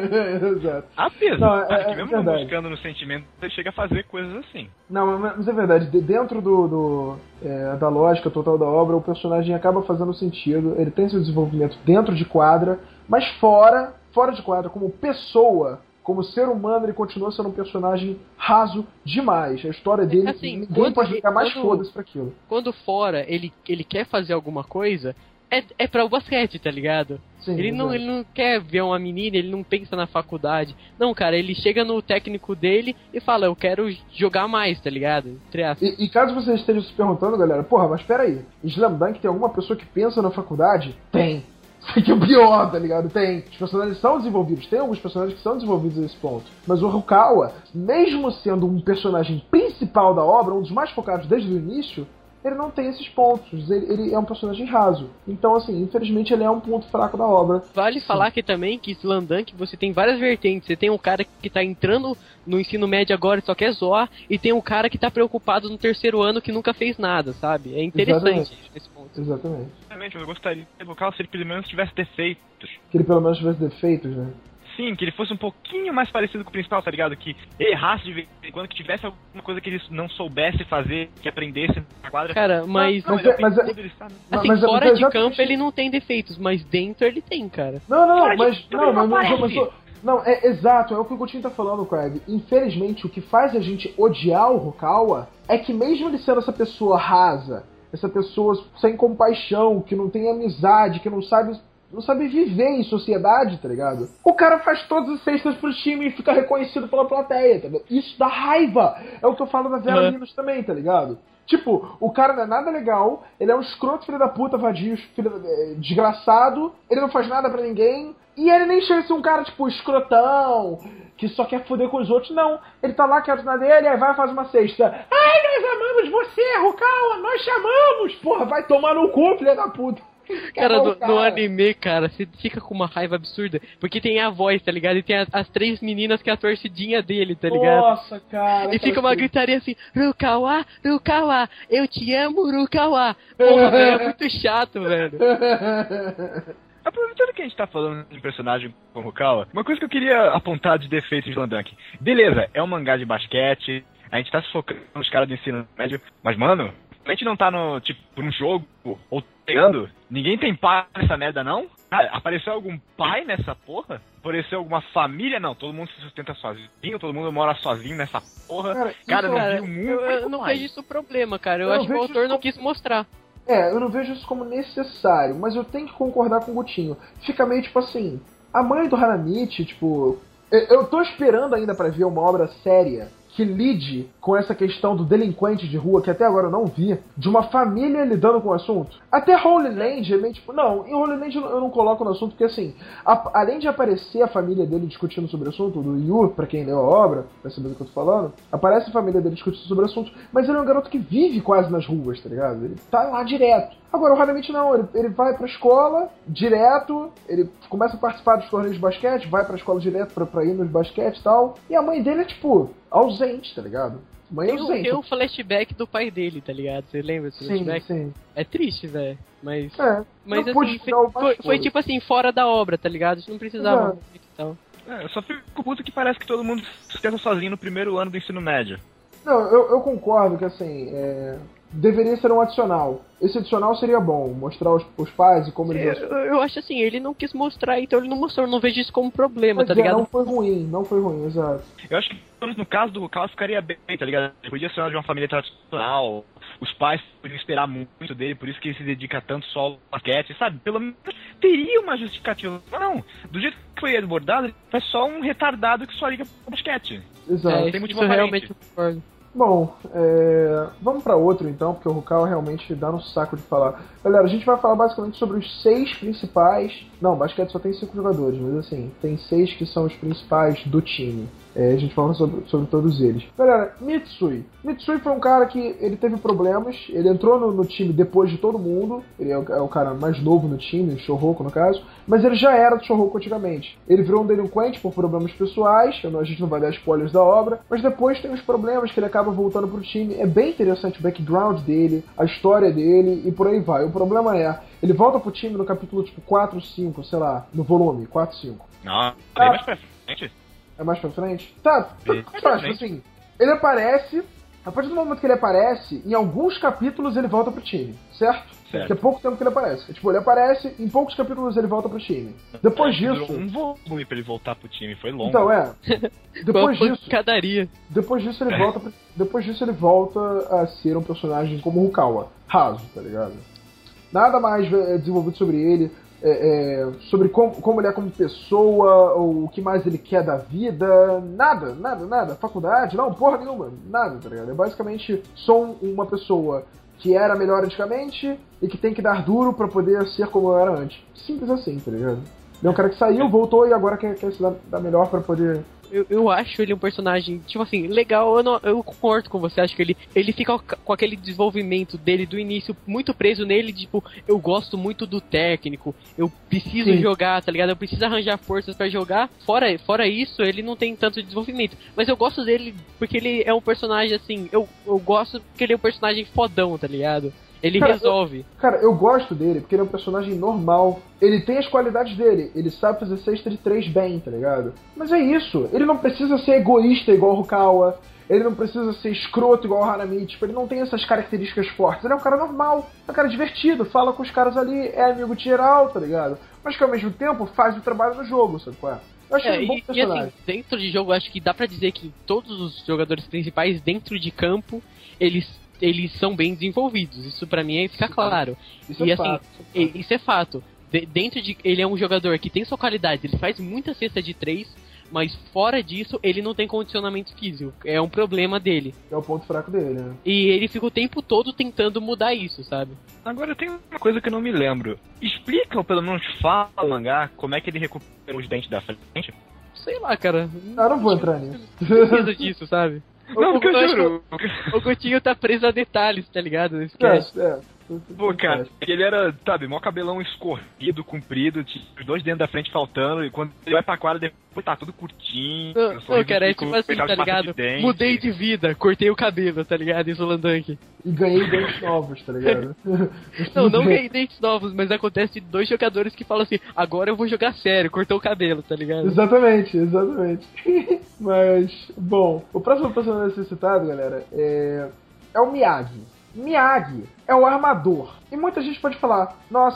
Exato. Apesar Não, é- que é mesmo não verdade. buscando no sentimento, ele chega a fazer coisas assim. Não, mas mas é verdade, de- dentro do, do, é, da lógica total da obra, o personagem acaba fazendo sentido, ele tem seu desenvolvimento dentro de quadra, mas fora, fora de quadra, como pessoa, como ser humano, ele continua sendo um personagem raso demais. A história dele, Assim, ninguém quando pode ele- ficar mais quando- foda-se pra aquilo. Quando fora ele, ele quer fazer alguma coisa, é, é pra o basquete, tá ligado? Sim, Ele não, exato. ele não quer ver uma menina, ele não pensa na faculdade. Não, cara, ele chega no técnico dele e fala, eu quero jogar mais, tá ligado? Entre aspas. E, e caso vocês estejam se perguntando, galera, porra, mas peraí, Slam Dunk tem alguma pessoa que pensa na faculdade? Tem. Isso aqui é o pior, tá ligado? Tem. Os personagens são desenvolvidos, tem alguns personagens que são desenvolvidos nesse ponto. Mas o Rukawa, mesmo sendo um personagem principal da obra, um dos mais focados desde o início, ele não tem esses pontos. Ele, ele é um personagem raso. Então, assim, infelizmente ele é um ponto fraco da obra. Vale falar que também que Slam Dunk você tem várias vertentes. Você tem um cara que tá entrando no ensino médio agora e só quer zoar, e tem um cara que tá preocupado no terceiro ano que nunca fez nada, sabe? É interessante Exatamente. esse ponto. Exatamente. Realmente, eu gostaria de evocar se ele pelo menos tivesse defeitos. Que ele pelo menos tivesse defeitos, né? Sim, que ele fosse um pouquinho mais parecido com o principal, tá ligado? Que errasse de vez em quando, que tivesse alguma coisa que ele não soubesse fazer, que aprendesse na quadra. Cara, mas- Não, não, Mas ele é- mas é- tudo, ele sabe. Assim, Mas- mas fora é de exatamente campo ele não tem defeitos, mas dentro ele tem, cara. Não, não, Fora de mas. tudo, Não, ele mas, não mas, aparece. mas- não, é exato, é o que o Coutinho tá falando, Craig. Infelizmente, o que faz a gente odiar o Rukawa é que mesmo ele sendo essa pessoa rasa, essa pessoa sem compaixão, que não tem amizade, que não sabe. Não sabe viver em sociedade, tá ligado? O cara faz todas as cestas pro time e fica reconhecido pela plateia, tá ligado? Isso dá raiva! É o que eu falo da Vera Uhum. Linus também, tá ligado? Tipo, o cara não é nada legal, ele é um escroto filho da puta, vadio, filho, é, desgraçado, ele não faz nada pra ninguém, e ele nem chega a ser um cara, tipo, escrotão, que só quer foder com os outros, não. Ele tá lá, quieto na dele, aí vai e faz uma cesta. Ai, nós amamos você, Rukawa, nós chamamos! Porra, vai tomar no cu, filho da puta. Cara, Acabou no, o cara. no anime, cara, você fica com uma raiva absurda. Porque tem a voz, tá ligado? E tem as, as três meninas que é a torcidinha dele, tá ligado? Nossa, cara. E fica uma cara, gritaria assim, Rukawa, Rukawa, eu te amo, Rukawa. Porra, velho, é muito chato, velho. Aproveitando que a gente tá falando de personagem como o Rukawa, uma coisa que eu queria apontar de defeito de Slam Dunk. Beleza, é um mangá de basquete, a gente tá se focando nos caras do ensino médio, mas, mano, a gente não tá no, tipo, num jogo, ou pegando, ninguém tem pai nessa merda, não? Ah, apareceu algum pai nessa porra? apareceu alguma família, não. Todo mundo se sustenta sozinho, todo mundo mora sozinho nessa porra. Cara, Cara, isso, não Cara, viu muito. eu, eu não mais. vejo isso problema, cara. Eu, Eu acho que o vejo autor isso não como- quis mostrar. É, eu não vejo isso como necessário, mas eu tenho que concordar com o Gutinho. Fica meio tipo assim, a mãe do Hanamichi, tipo, eu, eu tô esperando ainda pra ver uma obra séria que lide com essa questão do delinquente de rua, que até agora eu não vi, de uma família lidando com o assunto. Até Holy Land é meio tipo, não, em Holy Land eu não coloco no assunto, porque assim, a, além de aparecer a família dele discutindo sobre o assunto, do Yu, pra quem leu a obra, vai saber do que eu tô falando, aparece a família dele discutindo sobre o assunto, mas ele é um garoto que vive quase nas ruas, tá ligado? Ele tá lá direto. Agora, o Hanamichi não, ele, ele vai pra escola direto, ele começa a participar dos torneios de basquete, vai pra escola direto pra, pra ir nos basquete e tal, e a mãe dele é, tipo, ausente, tá ligado? Mãe Tem um, ausente. tem um flashback do pai dele, tá ligado? Você lembra desse Sim, flashback? sim. É triste, velho. Mas. É, Mas não pude assim, tirar o foi, mais foi fora. tipo assim, fora da obra, tá ligado? A gente não precisava Exato. muito e tal. É, eu só fico puto que parece que todo mundo se sustenta sozinho no primeiro ano do ensino médio. Não, eu, eu concordo que, assim, é, deveria ser um adicional. Esse adicional seria bom, mostrar os, os pais e como eles... Eu, eu acho assim, ele não quis mostrar, então ele não mostrou. Eu não vejo isso como problema, Mas tá é, ligado? não foi ruim, não foi ruim, exato. Eu acho que, pelo menos no caso do Rukawa, ficaria bem, tá ligado? Ele podia ser de uma família tradicional, os pais podiam esperar muito dele, por isso que ele se dedica tanto só ao basquete, sabe? Pelo menos teria uma justificativa. Mas não, do jeito que foi abordado, ele é só um retardado que só liga pro basquete. Exato. É, tem motivo isso aparente. realmente eu concordo. Bom, é, vamos pra outro então, porque o Rukawa realmente dá no saco de falar. Galera, a gente vai falar basicamente sobre os seis principais... Não, basquete só tem cinco jogadores, mas assim, tem seis que são os principais do time. É, a gente fala sobre, sobre todos eles. Galera, Mitsui. Mitsui foi um cara que ele teve problemas, ele entrou no, no time depois de todo mundo, ele é o, é o cara mais novo no time, o Shohoku no caso, mas ele já era do Shohoku antigamente. Ele virou um delinquente por problemas pessoais, eu não- a gente não vai dar spoilers da obra, mas depois tem os problemas que ele acaba voltando pro time. É bem interessante o background dele, a história dele e por aí vai. O problema é, ele volta pro time no capítulo tipo quatro, cinco, sei lá, no volume quatro, cinco. Não, bem mais pra frente. É mais pra frente? Tá, Bem tá, mais tá pra tipo frente. assim, ele aparece, a partir do momento que ele aparece, em alguns capítulos ele volta pro time, certo? Certo. Porque é pouco tempo que ele aparece. Tipo, ele aparece, em poucos capítulos ele volta pro time. Depois Durou disso... um volume pra ele voltar pro time, foi longo. Então, é. Depois Uma disso, pancadaria. depois disso ele volta, pra- depois disso ele volta a ser um personagem como o Rukawa, raso, tá ligado? Nada mais é desenvolvido sobre ele, é, é, sobre como, como ele é como pessoa, ou o que mais ele quer da vida, nada, nada, nada. Faculdade, não, porra nenhuma, nada, tá ligado? É basicamente sou uma pessoa que era melhor antigamente e que tem que dar duro pra poder ser como eu era antes. Simples assim, tá ligado? Ele é um cara que saiu, voltou e agora quer, quer se dar, dar melhor pra poder... Eu, eu acho ele um personagem, tipo assim, legal, eu, não- eu concordo com você, acho que ele, ele fica com aquele desenvolvimento dele do início muito preso nele, tipo, eu gosto muito do técnico, eu preciso Sim. jogar, tá ligado? Eu preciso arranjar forças pra jogar. Fora, fora isso, ele não tem tanto desenvolvimento. Mas eu gosto dele porque ele é um personagem assim, eu, eu gosto porque ele é um personagem fodão, tá ligado? Ele Cara, resolve. Cara, eu gosto dele porque ele é um personagem normal. Ele tem as qualidades dele. Ele sabe fazer cesta de três bem, tá ligado? Mas é isso. Ele não precisa ser egoísta igual o Rukawa. Ele não precisa ser escroto igual o Hanami. Tipo, ele não tem essas características fortes. Ele é um cara normal. É um cara divertido. Fala com os caras ali. É amigo de geral, tá ligado? Mas que ao mesmo tempo faz o trabalho no jogo, sabe qual é? Eu acho É, ele um bom e, e personagem. assim, dentro de jogo, acho que dá pra dizer que todos os jogadores principais, dentro de campo, eles, eles são bem desenvolvidos. Isso pra mim fica claro. Isso e é assim, fato, isso é fato. e- isso é fato. De- dentro de. Ele é um jogador que tem sua qualidade, ele faz muita cesta de três, mas fora disso, ele não tem condicionamento físico. É um problema dele. É o ponto fraco dele, né? E ele fica o tempo todo tentando mudar isso, sabe? Agora tem uma coisa que eu não me lembro. Explica, ou pelo menos fala no mangá, como é que ele recupera os dentes da frente? Sei lá, cara. Ah, não vou entrar nisso. Não precisa disso, sabe? Não, porque eu acho juro. que O Gotinho tá preso a detalhes, tá ligado? Nesse É, cast. é. Pô, cara, ele era, sabe, mó cabelão escorrido, comprido, tinha os dois dentes da frente faltando, e quando ele vai pra quadra, depois tá tudo curtinho. Não, sorriso não, cara, é fico- tipo assim, fechado tá de pasta ligado? de dente. Mudei de vida, cortei o cabelo, tá ligado? Em Solandank. E ganhei dentes novos, tá ligado? Mas Não, tudo não bem. ganhei dentes novos, mas acontece de dois jogadores que falam assim, agora eu vou jogar sério, cortou o cabelo, tá ligado? Exatamente, exatamente. Mas, bom, o próximo personagem a ser citado, galera, é, é o Miyagi. Miyagi é o armador. E muita gente pode falar, nossa,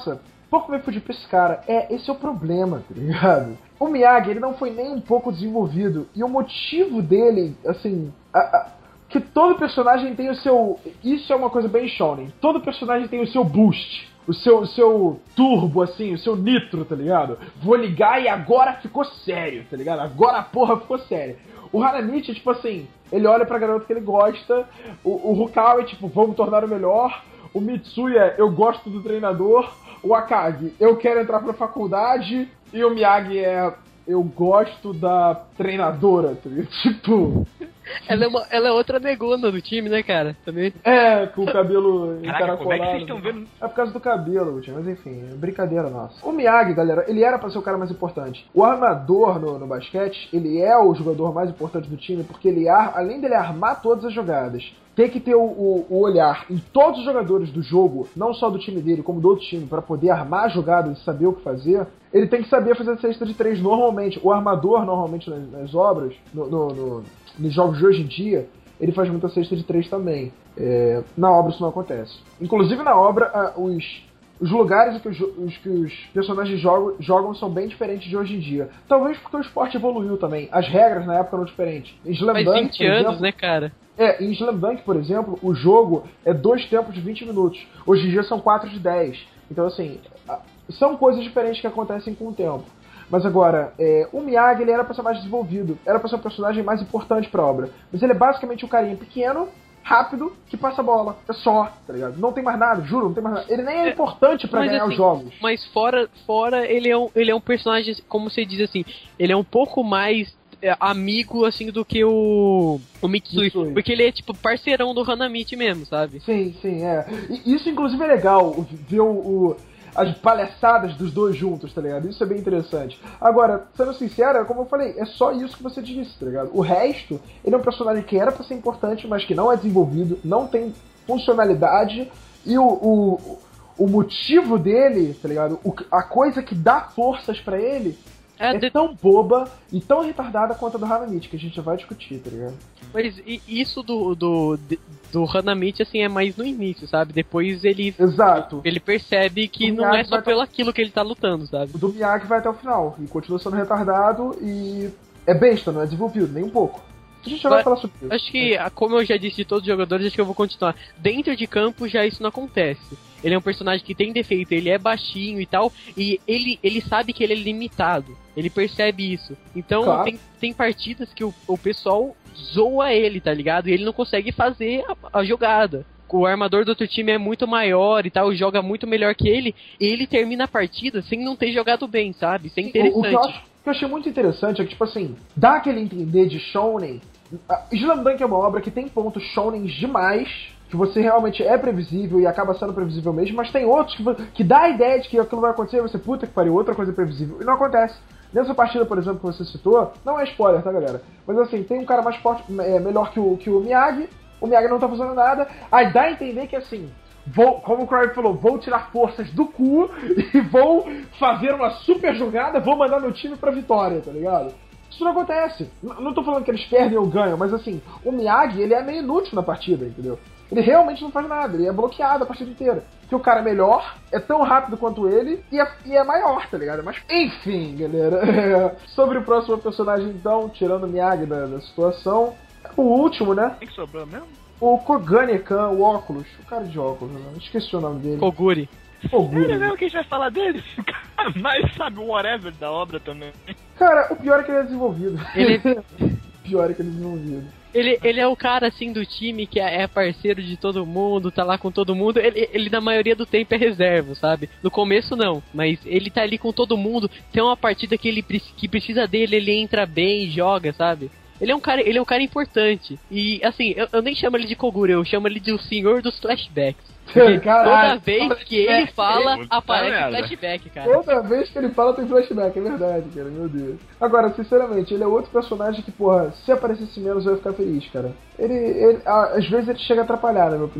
pouco vai fugir pra esse cara. É, esse é o problema, tá ligado? O Miyagi, ele não foi nem um pouco desenvolvido. E o motivo dele, assim... A, a, que todo personagem tem o seu... Isso é uma coisa bem shonen. Todo personagem tem o seu boost. O seu, o seu turbo, assim, o seu nitro, tá ligado? Vou ligar e agora ficou sério, tá ligado? Agora a porra ficou séria. O Hanamichi, tipo assim, ele olha pra garota que ele gosta. O, o Rukawa é tipo, vamos tornar o melhor. O Mitsuya, eu gosto do treinador. O Akagi, eu quero entrar pra faculdade. E o Miyagi é... eu gosto da treinadora, tá ligado? Tipo... Ela é, uma, ela é outra negona do time, né, cara? Também. É, com o cabelo Caraca, como é que vocês encaracolado. estão vendo? É por causa do cabelo, mas enfim, é brincadeira nossa. O Miyagi, galera, ele era pra ser o cara mais importante. O armador no, no basquete, ele é o jogador mais importante do time, porque ele, ar, além dele armar todas as jogadas, tem que ter o, o, o olhar em todos os jogadores do jogo, não só do time dele, como do outro time, pra poder armar a jogada e saber o que fazer. Ele tem que saber fazer cesta de três normalmente. O armador, normalmente, nas, nas obras, no, no, no, nos jogos de hoje em dia, ele faz muita cesta de três também. É, na obra isso não acontece. Inclusive na obra, ah, os, os lugares em que os, os, que os personagens jogam, jogam são bem diferentes de hoje em dia. Talvez porque o esporte evoluiu também. As regras na época eram diferentes. Em Slam Faz Dunk, vinte por anos, exemplo, né, cara? É, em Slam Dunk, por exemplo, o jogo é dois tempos de vinte minutos. Hoje em dia são quatro de dez. Então, assim, são coisas diferentes que acontecem com o tempo. Mas agora, é, o Miyagi, ele era pra ser mais desenvolvido. Era pra ser um personagem mais importante pra obra. Mas ele é basicamente um carinha pequeno, rápido, que passa a bola. É só, tá ligado? Não tem mais nada, juro, não tem mais nada. Ele nem é, é importante pra ganhar assim, os jogos. Mas fora, fora ele, é um, ele é um personagem, como você diz assim, ele é um pouco mais... É, amigo, assim, do que o, o Mitsui, Mitsui. Porque ele é, tipo, parceirão do Hanamichi mesmo, sabe? Sim, sim, é. E isso, inclusive, é legal, ver o, o, as palhaçadas dos dois juntos, tá ligado? Isso é bem interessante. Agora, sendo sincero, como eu falei, é só isso que você disse, tá ligado? O resto, ele é um personagem que era pra ser importante, mas que não é desenvolvido, não tem funcionalidade, e o... o o motivo dele, tá ligado? O, a coisa que dá forças pra ele é, é de... tão boba e tão retardada quanto a do Hanamichi, que a gente já vai discutir, tá ligado? Mas isso do, do, do Hanamichi, assim, é mais no início, sabe? Depois ele... Exato. Ele percebe que não é só pelo aquilo que ele tá lutando, sabe? O do Miyagi vai até o final, e continua sendo retardado e é besta, não é desenvolvido, nem um pouco. A gente já vai falar sobre isso. Acho que, como eu já disse de todos os jogadores, acho que eu vou continuar. Dentro de campo já isso não acontece. Ele é um personagem que tem defeito, ele é baixinho e tal, e ele, ele sabe que ele é limitado. Ele percebe isso. Então claro. tem, tem partidas que o, o pessoal zoa ele, tá ligado? E ele não consegue fazer a, a jogada. O armador do outro time é muito maior e tal, joga muito melhor que ele, e ele termina a partida sem não ter jogado bem, sabe? Isso é interessante. O, o, que, eu acho, o que eu achei muito interessante é que, tipo assim, dá aquele entender de Shonen. Slam Dunk é uma obra que tem pontos Shonen demais, que você realmente é previsível e acaba sendo previsível mesmo, mas tem outros que, que dá a ideia de que aquilo vai acontecer, você, puta que pariu, outra coisa previsível, e não acontece. Nessa partida, por exemplo, que você citou, não é spoiler, tá, galera? Mas assim, tem um cara mais forte, é, melhor que o, que o Miyagi, o Miyagi não tá fazendo nada, aí dá a entender que assim, vou, como o Crowley falou, vou tirar forças do cu e vou fazer uma super jogada, vou mandar meu time pra vitória, tá ligado? Isso não acontece. N- não tô falando que eles perdem ou ganham, mas assim, o Miyagi, ele é meio inútil na partida, entendeu? Ele realmente não faz nada, ele é bloqueado a partida inteira. Que o cara é melhor, é tão rápido quanto ele, e é, e é maior, tá ligado? Mas, enfim, galera. Sobre o próximo personagem, então, tirando o Miyagi da, da situação, o último, né? Quem que sobrou mesmo? O Kogane-kan, o óculos. O cara de óculos, né? Esqueci o nome dele. Koguri. Koguri. É mesmo que a gente vai falar dele? O cara mais sabe o whatever da obra também. Cara, o pior é que ele é desenvolvido. Ele... pior é que ele é desenvolvido. Ele, ele é o cara, assim, do time que é, é parceiro de todo mundo, tá lá com todo mundo. Ele, ele, na maioria do tempo, é reserva, sabe? No começo, não. Mas ele tá ali com todo mundo. Tem uma partida que ele que precisa dele, ele entra bem e joga, sabe? Ele é um cara, ele é um cara importante. E, assim, eu, eu nem chamo ele de Kogura, eu chamo ele de o senhor dos flashbacks. Porque toda vez que ele fala, aparece flashback, cara. Toda vez que ele fala tem flashback, é verdade, cara, meu Deus. Agora, sinceramente, ele é outro personagem que, porra, se aparecesse menos eu ia ficar feliz, cara. Ele, ele às vezes ele chega a atrapalhar, na minha opinião.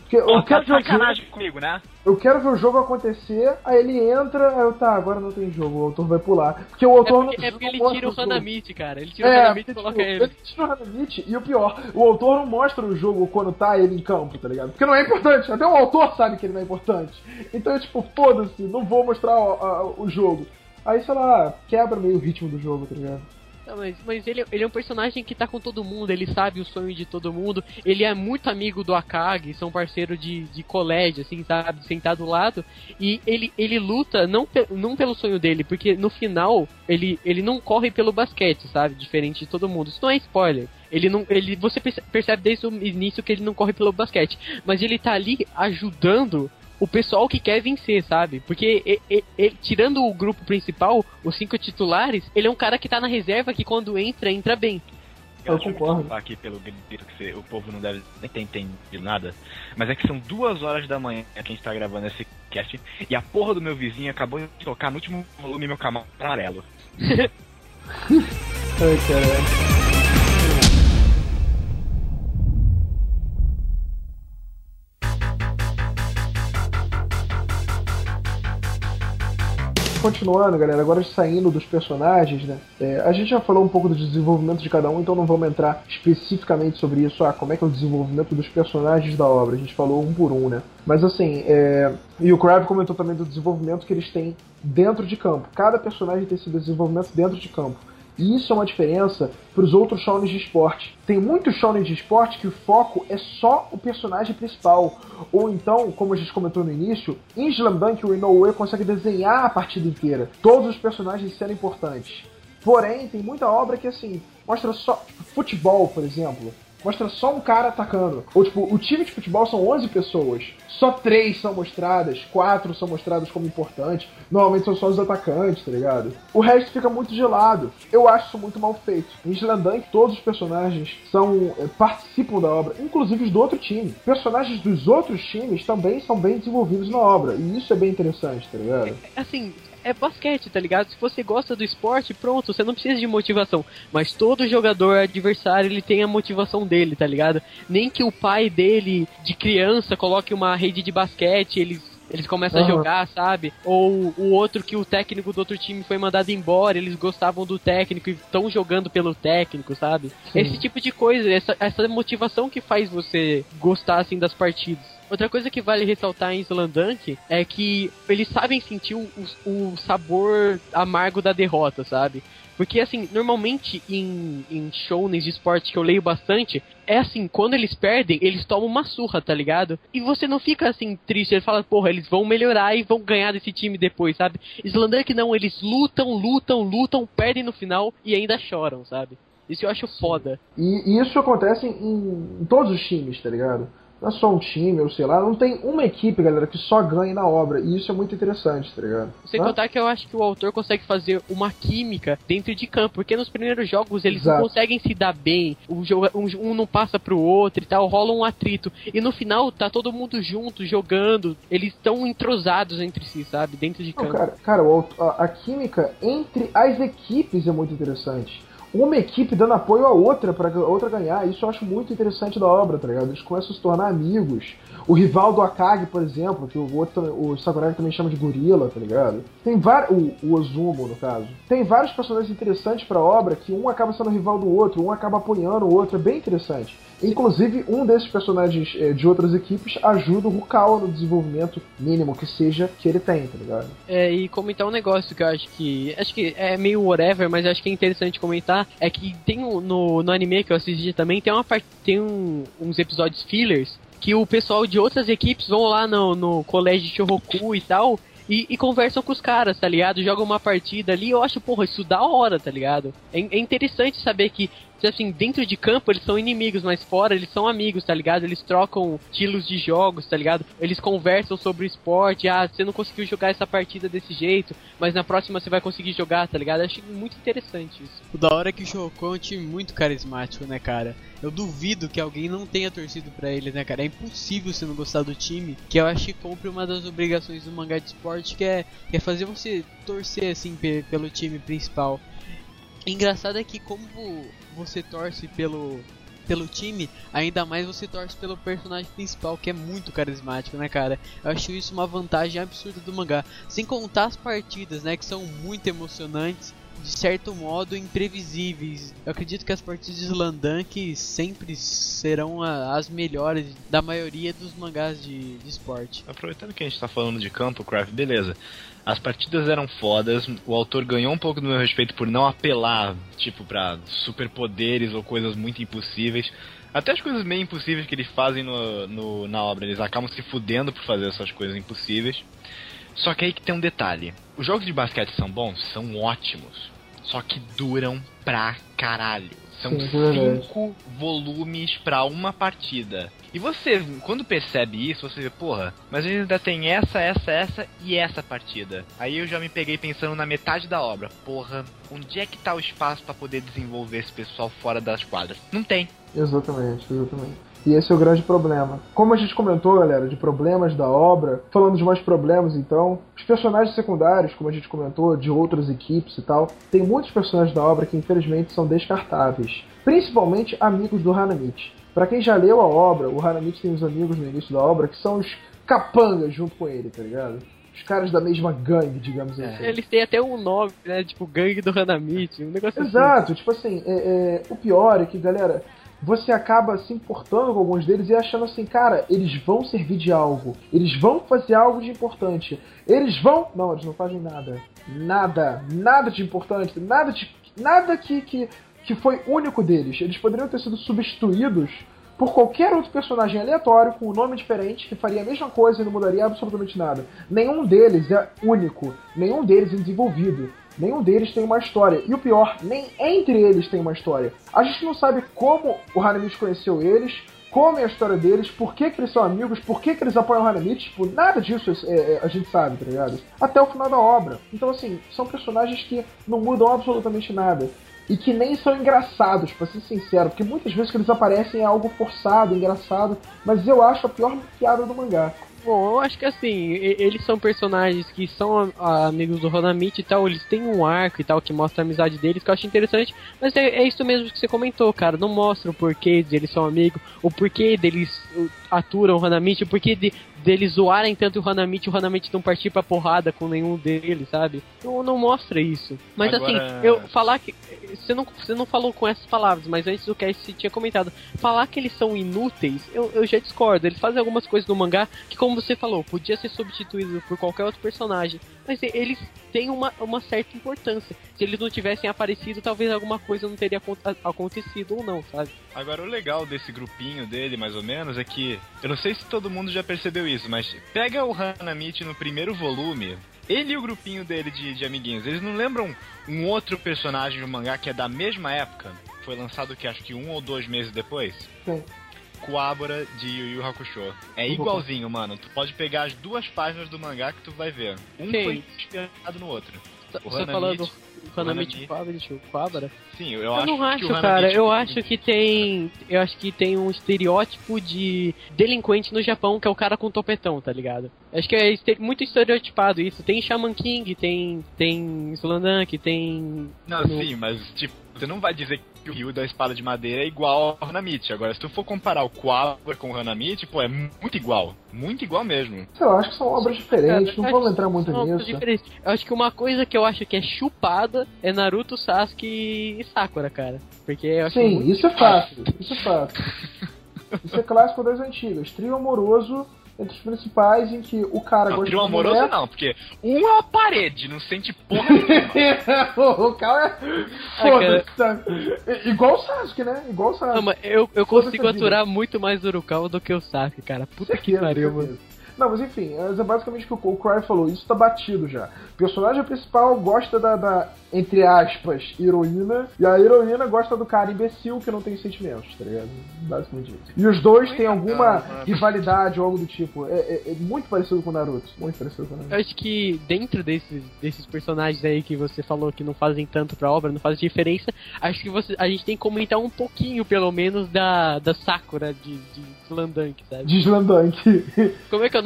Porque eu Ó, quero tá ver o sacanagem jogo, comigo, né? eu quero ver o jogo acontecer, aí ele entra, aí eu, tá, agora não tem jogo, o autor vai pular. Porque o É autor porque, não, é porque não ele mostra tira o jogo. Hanamichi, cara. Ele tira o É, Hanamichi e porque, coloca tipo, ele. ele tira o Hanamichi, e o pior, o autor não mostra o jogo quando tá ele em campo, tá ligado? Porque não é importante, até o autor sabe que ele não é importante. Então é tipo, foda-se, não vou mostrar o, a- o jogo. Aí, sei lá, quebra meio o ritmo do jogo, tá ligado? Não, mas mas ele, ele é um personagem que tá com todo mundo, ele sabe o sonho de todo mundo, ele é muito amigo do Akagi, são parceiros de, de colégio, assim, sabe, sentar do lado, e ele, ele luta não, pe, não pelo sonho dele, porque no final ele, ele não corre pelo basquete, sabe, diferente de todo mundo, isso não é spoiler. Ele não, ele, você percebe desde o início que ele não corre pelo basquete, mas ele tá ali ajudando o pessoal que quer vencer, sabe? Porque ele, ele, ele, tirando o grupo principal, os cinco titulares, ele é um cara que tá na reserva que quando entra, entra bem. Eu Deixa concordo. falar aqui pelo grito que você, o povo não deve nem ter entendido nada, mas é que são duas horas da manhã que a gente tá gravando esse cast e a porra do meu vizinho acabou de tocar no último volume meu camaro amarelo. Ai, caralho. Continuando, galera, agora saindo dos personagens, né? É, a gente já falou um pouco do desenvolvimento de cada um, então não vamos entrar especificamente sobre isso. Ah, como é que é o desenvolvimento dos personagens da obra? A gente falou um por um, né? Mas assim, é... e o Crab comentou também do desenvolvimento que eles têm dentro de campo. Cada personagem tem esse desenvolvimento dentro de campo. E isso é uma diferença para os outros shounens de esporte. Tem muitos shounens de esporte que o foco é só o personagem principal. Ou então, como a gente comentou no início, em Slam Dunk o Inoue consegue desenhar a partida inteira. Todos os personagens sendo importantes. Porém, tem muita obra que assim, mostra só futebol, por exemplo. Mostra só um cara atacando. Ou tipo, o time de futebol são onze pessoas. Só três são mostradas, quatro são mostradas como importantes. Normalmente são só os atacantes, tá ligado? O resto fica muito gelado. Eu acho isso muito mal feito. Em Slam Dunk, todos os personagens são, é, participam da obra, inclusive os do outro time. Personagens dos outros times também são bem desenvolvidos na obra. E isso é bem interessante, tá ligado? Assim, é basquete, tá ligado? Se você gosta do esporte, pronto, você não precisa de motivação. Mas todo jogador adversário, ele tem a motivação dele, tá ligado? Nem que o pai dele, de criança, coloque uma rede de basquete, eles, eles começam uhum. a jogar, sabe? Ou o outro que o técnico do outro time foi mandado embora, eles gostavam do técnico e estão jogando pelo técnico, sabe? Sim. Esse tipo de coisa, essa, essa motivação que faz você gostar, assim, das partidas. Outra coisa que vale ressaltar em Slam Dunk é que eles sabem sentir o, o sabor amargo da derrota, sabe? Porque, assim, normalmente em, em shounens de esporte que eu leio bastante, é assim, quando eles perdem, eles tomam uma surra, tá ligado? E você não fica, assim, triste, ele fala, porra, eles vão melhorar e vão ganhar desse time depois, sabe? Slam Dunk não, eles lutam, lutam, lutam, perdem no final e ainda choram, sabe? Isso eu acho foda. E, e isso acontece em, em todos os times, tá ligado? Não é só um time, ou sei lá, não tem uma equipe, galera, que só ganhe na obra. E isso é muito interessante, tá ligado? Sem contar que eu acho que o autor consegue fazer uma química dentro de campo, porque nos primeiros jogos eles Exato. não conseguem se dar bem, um, joga, um, um não passa pro outro e tal, rola um atrito. E no final tá todo mundo junto, jogando, eles estão entrosados entre si, sabe? Dentro de campo. Não, cara, cara a, a química entre as equipes é muito interessante. Uma equipe dando apoio à outra pra a outra ganhar. Isso eu acho muito interessante da obra, tá ligado? Eles começam a se tornar amigos. O rival do Akagi, por exemplo, que o outro, o Sakurai também chama de gorila, tá ligado? Tem vários. O, o Ozumo, no caso. Tem vários personagens interessantes pra obra que um acaba sendo rival do outro, um acaba apoiando o outro. É bem interessante. Inclusive, um desses personagens é, de outras equipes ajuda o Rukawa no desenvolvimento mínimo que seja que ele tem, tá ligado? É, e comentar um negócio que eu acho que... Acho que é meio whatever, mas eu acho que é interessante comentar. É que tem um, no, no anime que eu assisti também, tem, uma part, tem um, uns episódios fillers que o pessoal de outras equipes vão lá no, no colégio de Shohoku e tal... E, e conversam com os caras, tá ligado? Jogam uma partida ali, eu acho, porra, isso da hora, tá ligado? É, é interessante saber que, assim, dentro de campo eles são inimigos, mas fora eles são amigos, tá ligado? Eles trocam estilos de jogos, tá ligado? Eles conversam sobre o esporte, ah, você não conseguiu jogar essa partida desse jeito, mas na próxima você vai conseguir jogar, tá ligado? Eu achei muito interessante isso. O da hora é que o Shohoku é um time muito carismático, né, cara? Eu duvido que alguém não tenha torcido pra ele, né, cara? É impossível você não gostar do time, que eu acho que cumpre uma das obrigações do mangá de esporte, que é, que é fazer você torcer, assim, pe- pelo time principal. Engraçado é que como você torce pelo, pelo time, ainda mais você torce pelo personagem principal, que é muito carismático, né, cara? Eu acho isso uma vantagem absurda do mangá. Sem contar as partidas, né, que são muito emocionantes, de certo modo imprevisíveis. Eu acredito que as partidas de Slamdunk sempre serão a, as melhores da maioria dos mangás de, de esporte. Aproveitando que a gente tá falando de campo, Craft, beleza. As partidas eram fodas, o autor ganhou um pouco do meu respeito por não apelar, tipo, pra superpoderes ou coisas muito impossíveis. Até as coisas meio impossíveis que eles fazem no, no, na obra, eles acabam se fudendo por fazer essas coisas impossíveis. Só que aí que tem um detalhe. Os jogos de basquete são bons? São ótimos. Só que duram pra caralho. São Sim, é cinco volumes pra uma partida. E você, quando percebe isso, você vê, porra, mas ainda tem essa, essa, essa e essa partida. Aí eu já me peguei pensando na metade da obra. Porra, onde é que tá o espaço pra poder desenvolver esse pessoal fora das quadras? Não tem. Exatamente, exatamente. E esse é o grande problema. Como a gente comentou, galera, de problemas da obra, falando de mais problemas então, os personagens secundários, como a gente comentou, de outras equipes e tal, tem muitos personagens da obra que infelizmente são descartáveis. Principalmente amigos do Hanamichi. Pra quem já leu a obra, o Hanamichi tem uns amigos no início da obra que são os capangas junto com ele, tá ligado? Os caras da mesma gangue, digamos assim. Eles têm até um nome, né? Tipo, gangue do Hanamichi, um negócio Exato, assim. tipo assim, é, é, o pior é que, galera, você acaba se importando com alguns deles e achando assim, cara, eles vão servir de algo, eles vão fazer algo de importante, eles vão... Não, eles não fazem nada, nada, nada de importante, nada, de, nada que, que, que foi único deles. Eles poderiam ter sido substituídos por qualquer outro personagem aleatório com um nome diferente que faria a mesma coisa e não mudaria absolutamente nada. Nenhum deles é único, nenhum deles é desenvolvido. Nenhum deles tem uma história. E o pior, nem entre eles tem uma história. A gente não sabe como o Hanamichi conheceu eles, como é a história deles, por que, que eles são amigos, por que, que eles apoiam o Hanamichi. Tipo, nada disso é, é, a gente sabe, tá ligado? Até o final da obra. Então, assim, são personagens que não mudam absolutamente nada. E que nem são engraçados, pra ser sincero. Porque muitas vezes que eles aparecem é algo forçado, engraçado. Mas eu acho a pior piada do mangá. Bom, eu acho que assim, eles são personagens que são amigos do Hanamichi e tal, eles têm um arco e tal que mostra a amizade deles, que eu acho interessante, mas é, é isso mesmo que você comentou, cara, não mostra o porquê de eles são amigos, o porquê deles aturam o Hanamichi, o porquê de, deles zoarem tanto o Hanamichi, o Hanamichi não partir pra porrada com nenhum deles, sabe? Não, não mostra isso. Mas Agora... assim, eu falar que... Você não, você não falou com essas palavras, mas antes do cast você tinha comentado. Falar que eles são inúteis, eu, eu já discordo. Eles fazem algumas coisas no mangá que, como você falou, podia ser substituído por qualquer outro personagem. Mas eles têm uma, uma certa importância. Se eles não tivessem aparecido, talvez alguma coisa não teria acontecido ou não, sabe? Agora, o legal desse grupinho dele, mais ou menos, é que... Eu não sei se todo mundo já percebeu isso, mas pega o Hanamichi no primeiro volume... Ele e o grupinho dele de, de amiguinhos, eles não lembram um outro personagem do mangá que é da mesma época? Foi lançado, que acho que um ou dois meses depois? Sim. Kuwabara de Yu Yu Hakusho. É igualzinho, mano. Tu pode pegar as duas páginas do mangá que tu vai ver. Um Sim. foi inspirado no outro. O Você falando o Hanamichi Kuwabara? Sim, eu, Eu acho não acho, que o cara. Hanamichi... Eu acho que tem. Eu acho que tem um estereótipo de delinquente no Japão, que é o cara com topetão, tá ligado? Acho que é este- muito estereotipado isso. Tem Shaman King, tem. Tem Slamdunk, tem. Não, no... sim, mas tipo, você não vai dizer que o Ryu da espada de madeira é igual ao Hanamichi. Agora, se tu for comparar o Kuwabara com o Hanamichi, pô, é muito igual. Muito igual mesmo. Sei lá, acho que são obras diferentes, Cara, não vamos entrar muito são nisso. diferentes. Eu acho que uma coisa que eu acho que é chupada é Naruto, Sasuke e Sakura, cara. Porque eu acho Sim, muito isso é fácil, isso é fácil. Isso é clássico das antigas. Trio amoroso entre os principais, em que o cara Não, gosta trio de amoroso mulher. não, porque um é uma parede, não sente porra nenhuma. O cara é... Foda-se, sabe? Igual o Sasuke, né? Igual o Sasuke. Não, mas eu, eu Toda consigo essa vida. aturar muito mais Urukawa do que o Sasuke, cara. Puta que Certeza, pariu, certeza. mano. Não, mas enfim, é basicamente o que o Cry falou, isso tá batido já. O personagem principal gosta da, da, entre aspas, heroína, e a heroína gosta do cara imbecil que não tem sentimentos, tá ligado? Basicamente isso. E os dois têm alguma rivalidade ou algo do tipo. É, é, é muito parecido com o Naruto. Muito parecido com o Naruto. Eu acho que dentro desses, desses personagens aí que você falou que não fazem tanto pra obra, não fazem diferença, acho que você, a gente tem que comentar um pouquinho, pelo menos, da, da Sakura de, de Slamdunk, sabe? De Slamdunk. Como é que é o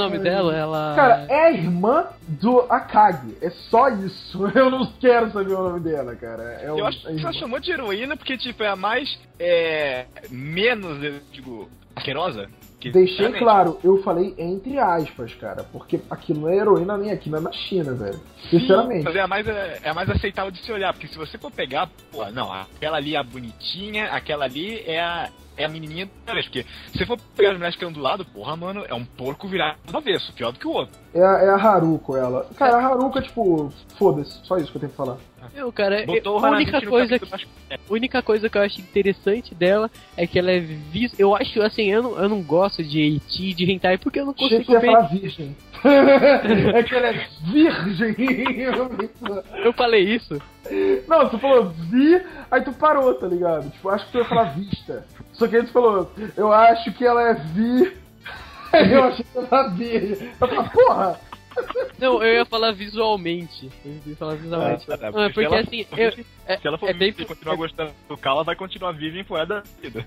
nome dela? Ela... Cara, é a irmã do Akagi. É só isso. Eu não quero saber o nome dela, cara. É eu o, acho que ela chamou de heroína porque, tipo, é a mais, é, menos, eu digo, asquerosa. Deixei realmente. claro, eu falei entre aspas, cara, porque aqui não é heroína nem aqui, não é na China, velho. Sinceramente. Sim, mas é a, mais, é a mais aceitável de se olhar, porque se você for pegar, pô, não, aquela ali é a bonitinha, aquela ali é a, é a menininha da vez, porque se você for pegar as mulheres que estão do lado, porra, mano, é um porco virado do avesso, pior do que o outro. É a, é a Haruko, ela. Cara, a Haruko é tipo, foda-se, só isso que eu tenho que falar. Eu, cara, Botou eu, a única no coisa que, capítulo, a única coisa que eu acho interessante dela é que ela é vis... Eu acho, assim, eu não, eu não gosto de Eiti, de hentai, porque eu não Achei consigo que você ia ver... falar virgem. É que ela é virgem. Eu falei isso? Não, tu falou vi, aí tu parou, tá ligado? Tipo, acho que tu ia falar vista. Só que aí tu falou, eu acho que ela é vi. Eu achei que ela era virgem. Eu falei, porra! Não, eu ia falar visualmente. Eu ia falar visualmente. Ah, tá, não, porque ela, assim, eu, é, se ela for é bem... e continuar gostando do Cal, ela vai continuar viva em poé da vida.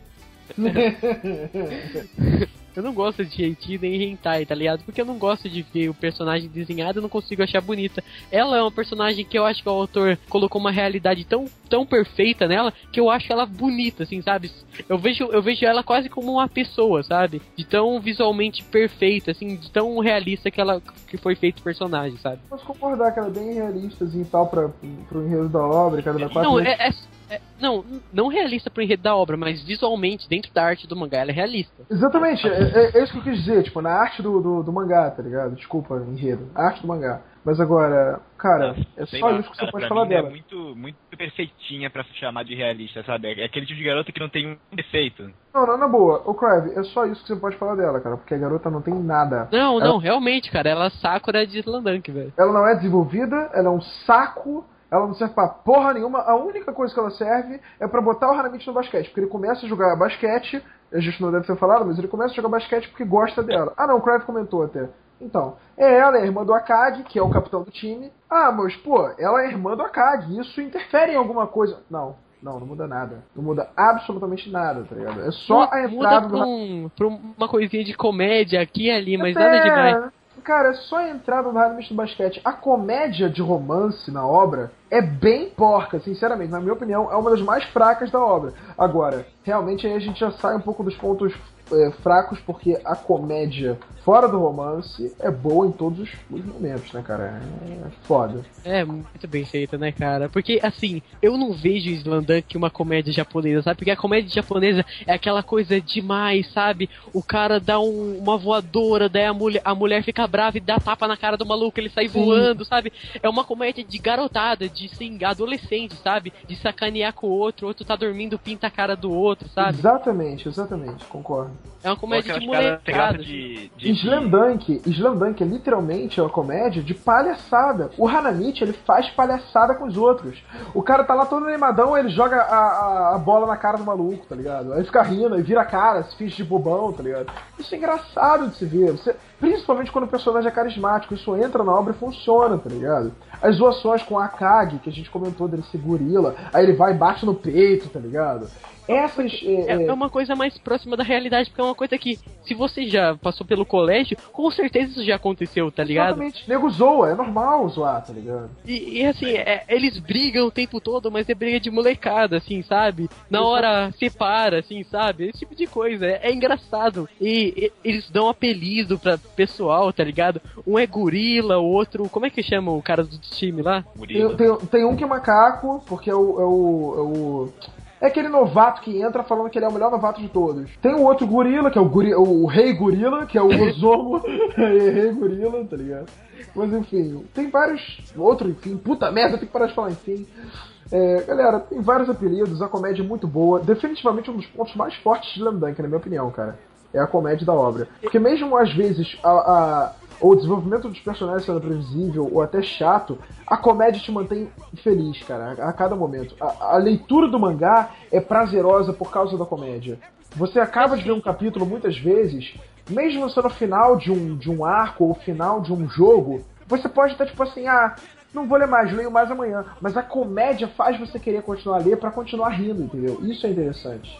Eu não gosto de Eiti nem hentai, tá ligado? Porque eu não gosto de ver o personagem desenhado, eu não consigo achar bonita. Ela é uma personagem que eu acho que o autor colocou uma realidade tão, tão perfeita nela, que eu acho ela bonita, assim, sabe? Eu vejo, eu vejo ela quase como uma pessoa, sabe? De tão visualmente perfeita, assim, de tão realista que ela que foi feito o personagem, sabe? Posso concordar que ela é bem realista assim, e tal pra, pro enredo da obra, cada da quatro. Não, mas... é, é, é, não, não realista pro enredo da obra, mas visualmente, dentro da arte do mangá, ela é realista. Exatamente, é, é, é isso que eu quis dizer, tipo, na arte do, do, do mangá, tá ligado? Desculpa, enredo. A arte do mangá. Mas agora, cara, é Sei só lá, isso que você ela, pode pra falar mim, dela. É muito, muito perfeitinha pra se chamar de realista, sabe? É aquele tipo de garota que não tem um defeito. Não, não, na boa. Ô, Crave, é só isso que você pode falar dela, cara, porque a garota não tem nada. Não, ela... não, realmente, cara, ela é Sakura de Slandunk, velho. Ela não é desenvolvida, ela é um saco, ela não serve pra porra nenhuma. A única coisa que ela serve é pra botar o Hanamichi no basquete, porque ele começa a jogar basquete, a gente não deve ter falado, mas ele começa a jogar basquete porque gosta dela. Ah, não, o Crave comentou até. Então, é ela, é a irmã do Akagi, que é o capitão do time. Ah, mas, pô, ela é irmã do Akagi, isso interfere em alguma coisa? Não, não, não muda nada. Não muda absolutamente nada, tá ligado? É só a entrada muda pra, um, pra uma coisinha de comédia aqui e ali, mas é, nada demais. Cara, é só a entrada do Hanamichi no basquete. A comédia de romance na obra é bem porca, sinceramente. Na minha opinião, é uma das mais fracas da obra. Agora, realmente aí a gente já sai um pouco dos pontos é, fracos, porque a comédia fora do romance é boa em todos os, os momentos, né, cara? É, é foda. É, muito bem feita, né, cara? Porque, assim, eu não vejo em Slandunk uma comédia japonesa, sabe? Porque a comédia japonesa é aquela coisa demais, sabe? O cara dá um, uma voadora, daí a mulher, a mulher fica brava e dá tapa na cara do maluco, ele sai Sim. voando, sabe? É uma comédia de garotada, de, assim, adolescente, sabe? De sacanear com o outro, o outro tá dormindo, pinta a cara do outro, sabe? Exatamente, exatamente, concordo. É uma comédia de Aquelas caras tem graça molecada. de, de, Slamdunk, Slamdunk é literalmente uma comédia de palhaçada. O Hanamichi, ele faz palhaçada com os outros. O cara tá lá todo animadão, ele joga a, a, a bola na cara do maluco, tá ligado? Aí fica rindo, aí vira a cara, se finge de bobão, tá ligado? Isso é engraçado de se ver. Você, principalmente quando o personagem é carismático, isso entra na obra e funciona, tá ligado? As zoações com a Akagi, que a gente comentou dele ser gorila, aí ele vai e bate no peito, tá ligado? Essas... É, é uma coisa mais próxima da realidade, porque é uma coisa que, se você já passou pelo colégio, com certeza isso já aconteceu, tá ligado? Exatamente. Nego zoa, é normal zoar, tá ligado? E, e assim, é, eles brigam o tempo todo, mas é briga de molecada, assim, sabe? Na hora separa, assim, sabe? Esse tipo de coisa, é, é engraçado. E, e eles dão apelido pra pessoal, tá ligado? Um é gorila, o outro... Como é que chama o cara do time lá? Tem, tem, tem um que é macaco, porque é o... É o, é o... É aquele novato que entra falando que ele é o melhor novato de todos. Tem o outro gorila, que é o, guri, o, o rei gorila, que é o Ozomo. Rei gorila, tá ligado? Mas enfim, tem vários... Outro, enfim, puta merda, tem que parar de falar enfim. É, galera, tem vários apelidos, a comédia é muito boa. Definitivamente um dos pontos mais fortes de Slamdunk, na minha opinião, cara. É a comédia da obra. Porque mesmo às vezes a... a ou o desenvolvimento dos personagens sendo previsível ou até chato, a comédia te mantém feliz, cara, a, a cada momento. A, a leitura do mangá é prazerosa por causa da comédia. Você acaba de ver um capítulo muitas vezes, mesmo sendo no final de um, de um arco ou final de um jogo, você pode estar tipo assim, ah, não vou ler mais, leio mais amanhã. Mas a comédia faz você querer continuar a ler pra continuar rindo, entendeu? Isso é interessante.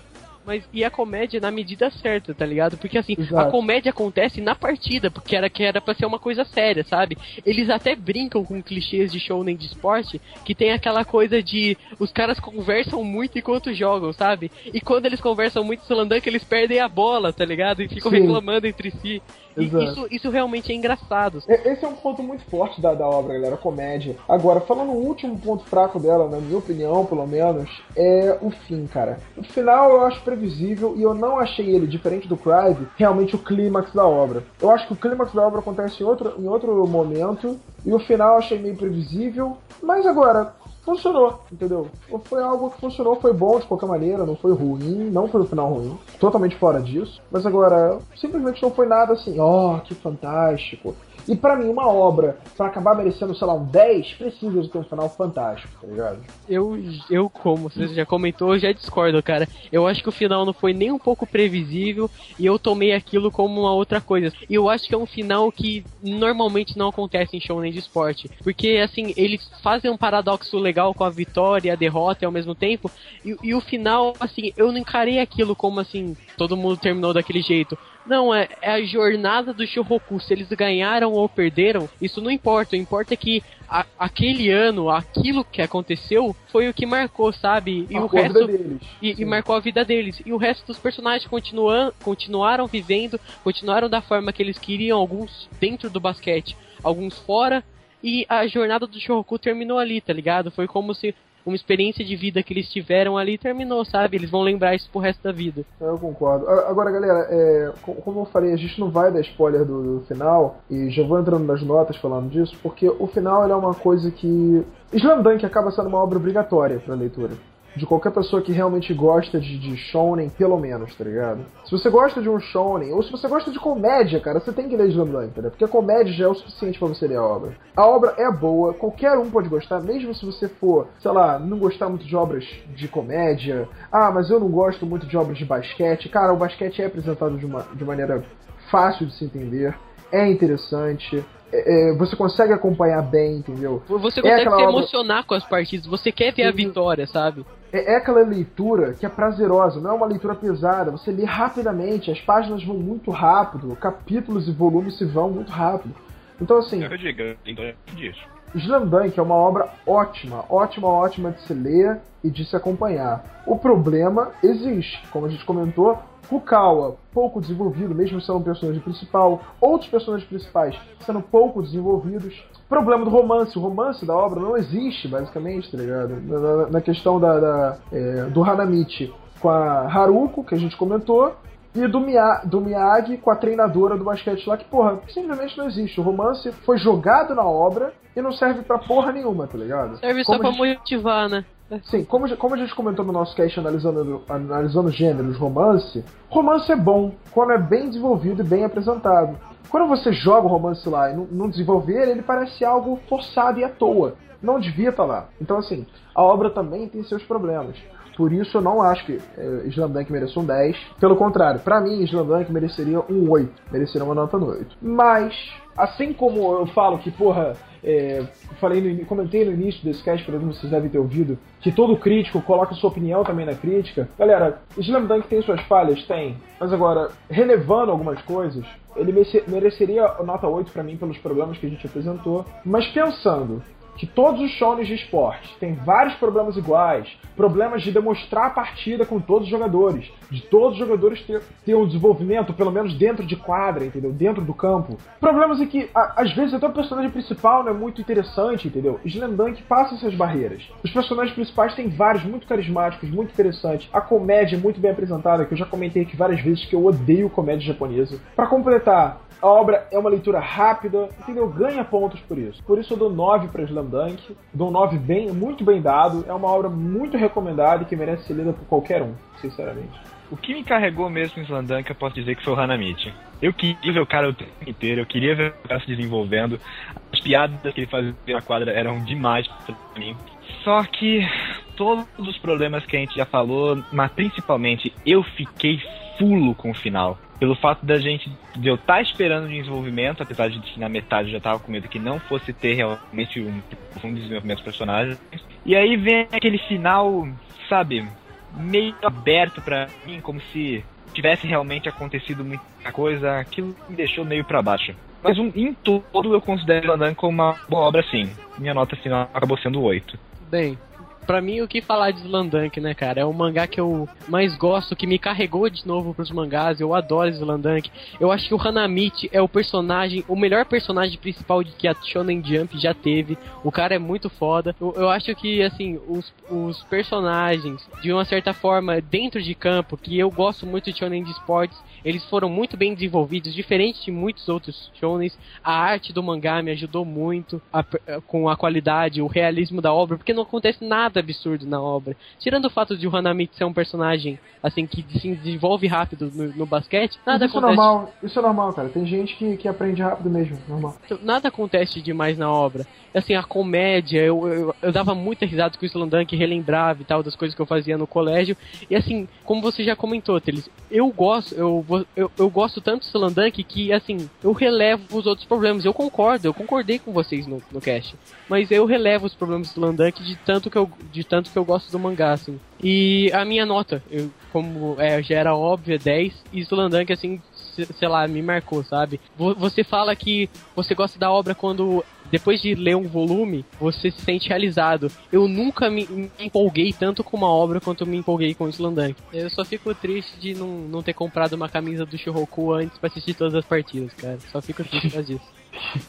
mas e a comédia na medida certa, tá ligado? Porque assim, Exato. a comédia acontece na partida, porque era que era pra ser uma coisa séria, sabe? Eles até brincam com clichês de shounen de esporte, que tem aquela coisa de os caras conversam muito enquanto jogam, sabe? E quando eles conversam muito no Slamdunk, eles perdem a bola, tá ligado? E ficam Sim. reclamando entre si. E Exato. isso, isso realmente é engraçado. E- Esse é um ponto muito forte da, da obra, galera, a comédia. Agora, falando o último ponto fraco dela, na minha opinião, pelo menos, é o fim, cara. O final eu acho previsível e eu não achei ele, diferente do Crive, realmente o clímax da obra. Eu acho que o clímax da obra acontece em outro, em outro momento e o final eu achei meio previsível, mas agora... funcionou, entendeu? Foi algo que funcionou, foi bom de qualquer maneira, não foi ruim, não foi um final ruim, totalmente fora disso, mas agora, simplesmente não foi nada assim, ó, oh, que fantástico. E pra mim, uma obra, pra acabar merecendo, sei lá, um dez, precisa de ter um final fantástico, tá ligado? Eu, eu como você já comentou, eu já discordo, cara. Eu acho que o final não foi nem um pouco previsível e eu tomei aquilo como uma outra coisa. E eu acho que é um final que normalmente não acontece em shounen de esporte. Porque, assim, eles fazem um paradoxo legal com a vitória e a derrota ao mesmo tempo. E, e o final, assim, eu não encarei aquilo como, assim, todo mundo terminou daquele jeito. Não, é, é a jornada do Shohoku. Se eles ganharam ou perderam, isso não importa. O importa é que a, aquele ano, aquilo que aconteceu, foi o que marcou, sabe? E Marcou o a vida resto deles. e, Sim. e marcou a vida deles. E o resto dos personagens continuam, continuaram vivendo, continuaram da forma que eles queriam, alguns dentro do basquete, alguns fora. E a jornada do Shohoku terminou ali, tá ligado? Foi como se uma experiência de vida que eles tiveram ali terminou, sabe? Eles vão lembrar isso pro resto da vida. Eu concordo. A- Agora, galera, é, co- como eu falei, a gente não vai dar spoiler do, do final, e já vou entrando nas notas falando disso, porque o final ele é uma coisa que... Slamdunk acaba sendo uma obra obrigatória pra leitura. De qualquer pessoa que realmente gosta de, de shounen, pelo menos, tá ligado? Se você gosta de um shounen, ou se você gosta de comédia, cara, você tem que ler Slamdunk, entendeu? Porque a comédia já é o suficiente pra você ler a obra. A obra é boa, qualquer um pode gostar, mesmo se você for, sei lá, não gostar muito de obras de comédia. Ah, mas eu não gosto muito de obras de basquete. Cara, o basquete é apresentado de, uma, de maneira fácil de se entender, é interessante... É, é, você consegue acompanhar bem, entendeu? Você É consegue aquela se obra- emocionar com as partidas, você quer ver a Sim. vitória, sabe? É, é aquela leitura que é prazerosa, não é uma leitura pesada. Você lê rapidamente, as páginas vão muito rápido, capítulos e volumes se vão muito rápido. Então, assim, Eu digo, então disso. Slamdunk é uma obra ótima, ótima, ótima de se ler e de se acompanhar. O problema existe, como a gente comentou, Fukawa, pouco desenvolvido, mesmo sendo um personagem principal, outros personagens principais sendo pouco desenvolvidos. Problema do romance, o romance da obra não existe, basicamente, tá ligado? Na, na- na questão da, da, é, do Hanamichi com a Haruko, que a gente comentou, e do, Mia, do Miyagi com a treinadora do basquete lá, que, porra, simplesmente não existe. O romance foi jogado na obra e não serve pra porra nenhuma, tá ligado? Serve Como só pra a gente- motivar, né? Sim, como, a- como a gente comentou no nosso cast analisando, analisando gêneros, romance, romance é bom quando é bem desenvolvido e bem apresentado. Quando você joga o romance lá e não, não desenvolver, ele parece algo forçado e à toa. Não devia estar lá. Então, assim, a obra também tem seus problemas. Por isso eu não acho que é, Slamdunk mereça um dez. Pelo contrário, pra mim Slamdunk mereceria um oito. Mereceria uma nota no oito. Mas, assim como eu falo que, porra, é, falei no, in- comentei no início desse cast, por exemplo, vocês devem ter ouvido, que todo crítico coloca sua opinião também na crítica. Galera, Slamdunk tem suas falhas? Tem. Mas agora, relevando algumas coisas, ele merece- mereceria nota oito pra mim pelos problemas que a gente apresentou. Mas pensando que todos os shounens de esporte têm vários problemas iguais, problemas de demonstrar a partida com todos os jogadores, de todos os jogadores ter, ter um desenvolvimento, pelo menos dentro de quadra, entendeu? Dentro do campo. Problemas em que, a, às vezes, até o personagem principal não é muito interessante, entendeu? Slamdunk passa essas barreiras. Os personagens principais têm vários muito carismáticos, muito interessantes. A comédia é muito bem apresentada, que eu já comentei aqui várias vezes que eu odeio comédia japonesa. Pra completar, a obra é uma leitura rápida, entendeu? Ganha pontos por isso. Por isso eu dou nove para Slamdunk. Dou um nove bem, muito bem dado. É uma obra muito recomendada e que merece ser lida por qualquer um, sinceramente. O que me carregou mesmo em Slamdunk, eu posso dizer que foi o Hanamichi. Eu queria ver o cara o tempo inteiro, eu queria ver o cara se desenvolvendo. As piadas que ele fazia na quadra eram demais pra mim. Só que todos os problemas que a gente já falou, mas principalmente eu fiquei fulo com o final. Pelo fato da gente, de eu estar esperando desenvolvimento, apesar de na metade eu já tava com medo que não fosse ter realmente um profundo desenvolvimento dos personagens. E aí vem aquele final, sabe, meio aberto pra mim, como se tivesse realmente acontecido muita coisa, aquilo me deixou meio pra baixo. Mas um, em todo eu considero Slamdunk como uma boa obra, sim. Minha nota final acabou sendo oito. Bem, pra mim o que falar de Slamdunk, né, cara? É o mangá que eu mais gosto, que me carregou de novo pros mangás. Eu adoro Slamdunk. Eu acho que o Hanamichi é o personagem, o melhor personagem principal de que a Shonen Jump já teve. O cara é muito foda. Eu, eu acho que, assim, os, os personagens, de uma certa forma, dentro de campo, que eu gosto muito de Shonen de esportes, eles foram muito bem desenvolvidos, diferente de muitos outros shonens. A arte do mangá me ajudou muito a, com a qualidade, o realismo da obra, porque não acontece nada absurdo na obra. Tirando o fato de o Hanamichi ser um personagem assim que se desenvolve rápido no, no basquete, nada isso acontece. É normal, isso é normal, cara. Tem gente que, que aprende rápido mesmo, normal. Nada acontece demais na obra. Assim, a comédia, eu, eu, eu dava muita risada com o Slamdunk, relembrava e tal das coisas que eu fazia no colégio. E assim, como você já comentou, Teles, eu gosto, eu, eu, eu gosto tanto do Slamdunk que, assim, eu relevo os outros problemas. Eu concordo, eu concordei com vocês no, no cast. Mas eu relevo os problemas do Slamdunk de tanto que eu, de tanto que eu gosto do mangá, assim. E a minha nota, eu, como é, já era óbvia, dez, e Slamdunk, assim, sei lá, me marcou, sabe? Você fala que você gosta da obra quando, depois de ler um volume, você se sente realizado. Eu nunca me, me empolguei tanto com uma obra quanto eu me empolguei com o Slamdunk. Eu só fico triste de não, não ter comprado uma camisa do Shouhoku antes pra assistir todas as partidas, cara. Só fico triste por causa disso.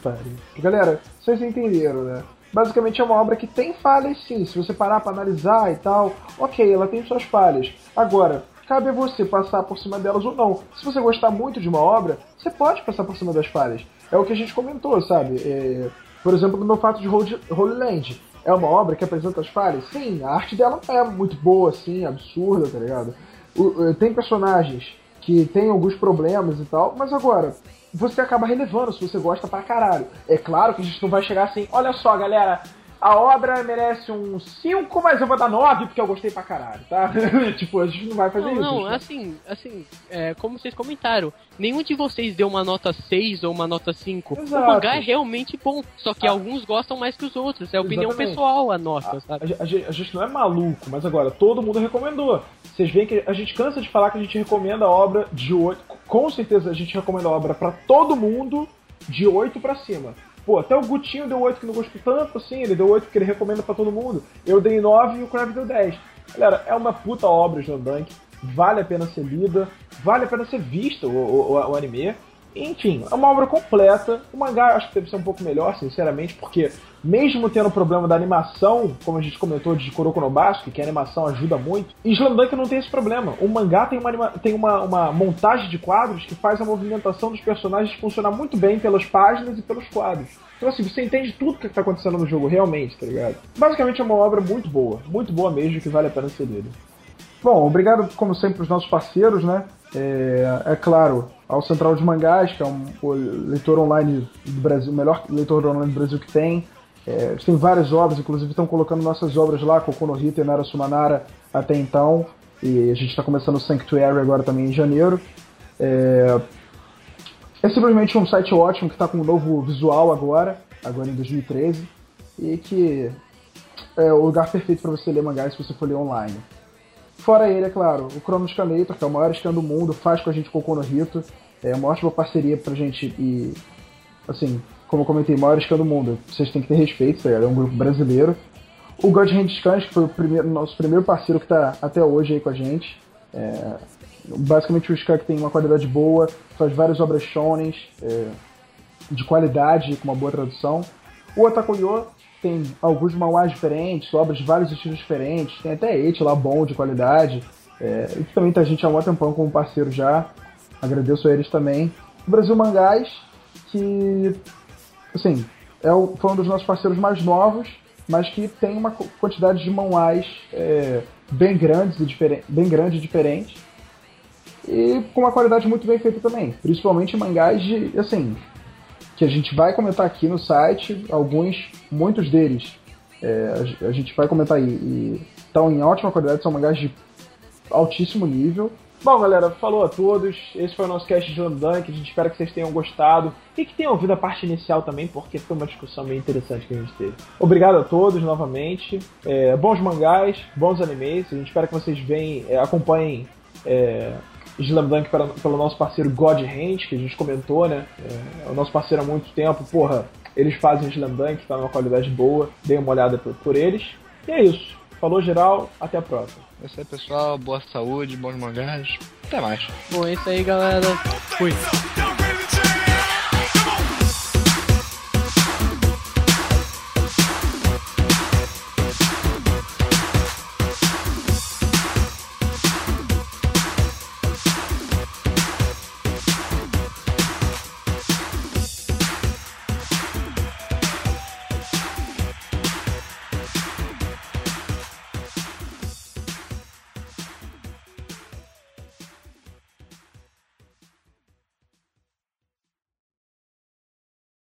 Galera, vocês entenderam, né? Basicamente é uma obra que tem falhas, sim. Se você parar pra analisar e tal, ok, ela tem suas falhas. Agora, cabe a você passar por cima delas ou não. Se você gostar muito de uma obra, você pode passar por cima das falhas. É o que a gente comentou, sabe? É, por exemplo, no meu fato de Holy, Holy Land. É uma obra que apresenta as falhas? Sim, a arte dela é muito boa, assim, absurda, tá ligado? O, tem personagens que tem alguns problemas e tal, mas agora, você acaba relevando se você gosta pra caralho. É claro que a gente não vai chegar assim, olha só, galera, a obra merece um cinco, mas eu vou dar nove porque eu gostei pra caralho, tá? Tipo, a gente não vai fazer não, isso. Não, né? assim, assim, é, como vocês comentaram, nenhum de vocês deu uma nota seis ou uma nota cinco. Exato. O mangá é realmente bom, só que Ah. alguns gostam mais que os outros. É opinião Exatamente. pessoal a nota, A, sabe? a, a, a gente não é maluco, mas agora, todo mundo recomendou. Vocês veem que a gente cansa de falar que a gente recomenda a obra de oito. Com certeza a gente recomenda a obra pra todo mundo de oito pra cima. Pô, até o Gutinho deu oito que não gostou tanto, assim, ele deu oito porque ele recomenda pra todo mundo. Eu dei nove e o Crave deu dez. Galera, é uma puta obra, Slamdunk. Vale a pena ser lida, vale a pena ser vista o, o, o anime. Enfim, é uma obra completa. O mangá acho que deve ser um pouco melhor, sinceramente, porque mesmo tendo o problema da animação, como a gente comentou de Kuroko no Basket, que a animação ajuda muito, e Slamdunk não tem esse problema. O mangá tem, uma, anima- tem uma, uma montagem de quadros que faz a movimentação dos personagens funcionar muito bem pelas páginas e pelos quadros. Então assim, você entende tudo que está acontecendo no jogo realmente, tá ligado? Basicamente é uma obra muito boa, muito boa mesmo, que vale a pena ser lida. Bom, obrigado como sempre aos nossos parceiros, né? É, é claro, ao Central de Mangás, que é um, o leitor online do Brasil, o melhor leitor online do Brasil que tem. É, eles têm várias obras, inclusive estão colocando nossas obras lá, Koku no Hito e Nara Sumanara até então. E a gente está começando o Sanctuary agora também em janeiro. É, é simplesmente um site ótimo que está com um novo visual agora, agora em dois mil e treze. E que é o lugar perfeito para você ler mangás se você for ler online. Fora ele, é claro, o Chrono Scanlator, que é o maior scan do mundo, faz com a gente Koku no Hito. É uma ótima parceria pra gente e, assim, como eu comentei, o maior scan do mundo. Vocês têm que ter respeito, tá ligado? É um grupo brasileiro. O God Hand Scans, que foi o primeiro, nosso primeiro parceiro que tá até hoje aí com a gente. É, basicamente o scan que tem uma qualidade boa, faz várias obras shonens é, de qualidade, com uma boa tradução. O Otakuyo tem alguns manhwas diferentes, obras de vários estilos diferentes, tem até Eight lá bom, de qualidade, é, e que também tá a gente há um tempão como parceiro já, agradeço a eles também. O Brasil Mangás, que, assim, é o, foi um dos nossos parceiros mais novos, mas que tem uma quantidade de manhwas é, bem grandes e diferente, bem grande e diferente, e com uma qualidade muito bem feita também, principalmente mangás de, assim, que a gente vai comentar aqui no site, alguns, muitos deles é, a gente vai comentar aí, e estão em ótima qualidade, são mangás de altíssimo nível, Bom, galera, falou a todos. Esse foi o nosso cast de Slam Dunk. A gente espera que vocês tenham gostado e que tenham ouvido a parte inicial também, porque foi uma discussão bem interessante que a gente teve. Obrigado a todos novamente. É, bons mangás, bons animes. A gente espera que vocês venham, é, acompanhem é, Slam Dunk para, pelo nosso parceiro God Hand, que a gente comentou, né? É, é o nosso parceiro há muito tempo. Porra, eles fazem Slam Dunk, tá numa qualidade boa. Dê uma olhada por, por eles. E é isso. Falou, geral. Até a próxima. É isso aí, pessoal. Boa saúde, bons mangás. Até mais. Bom, é isso aí, galera. Fui.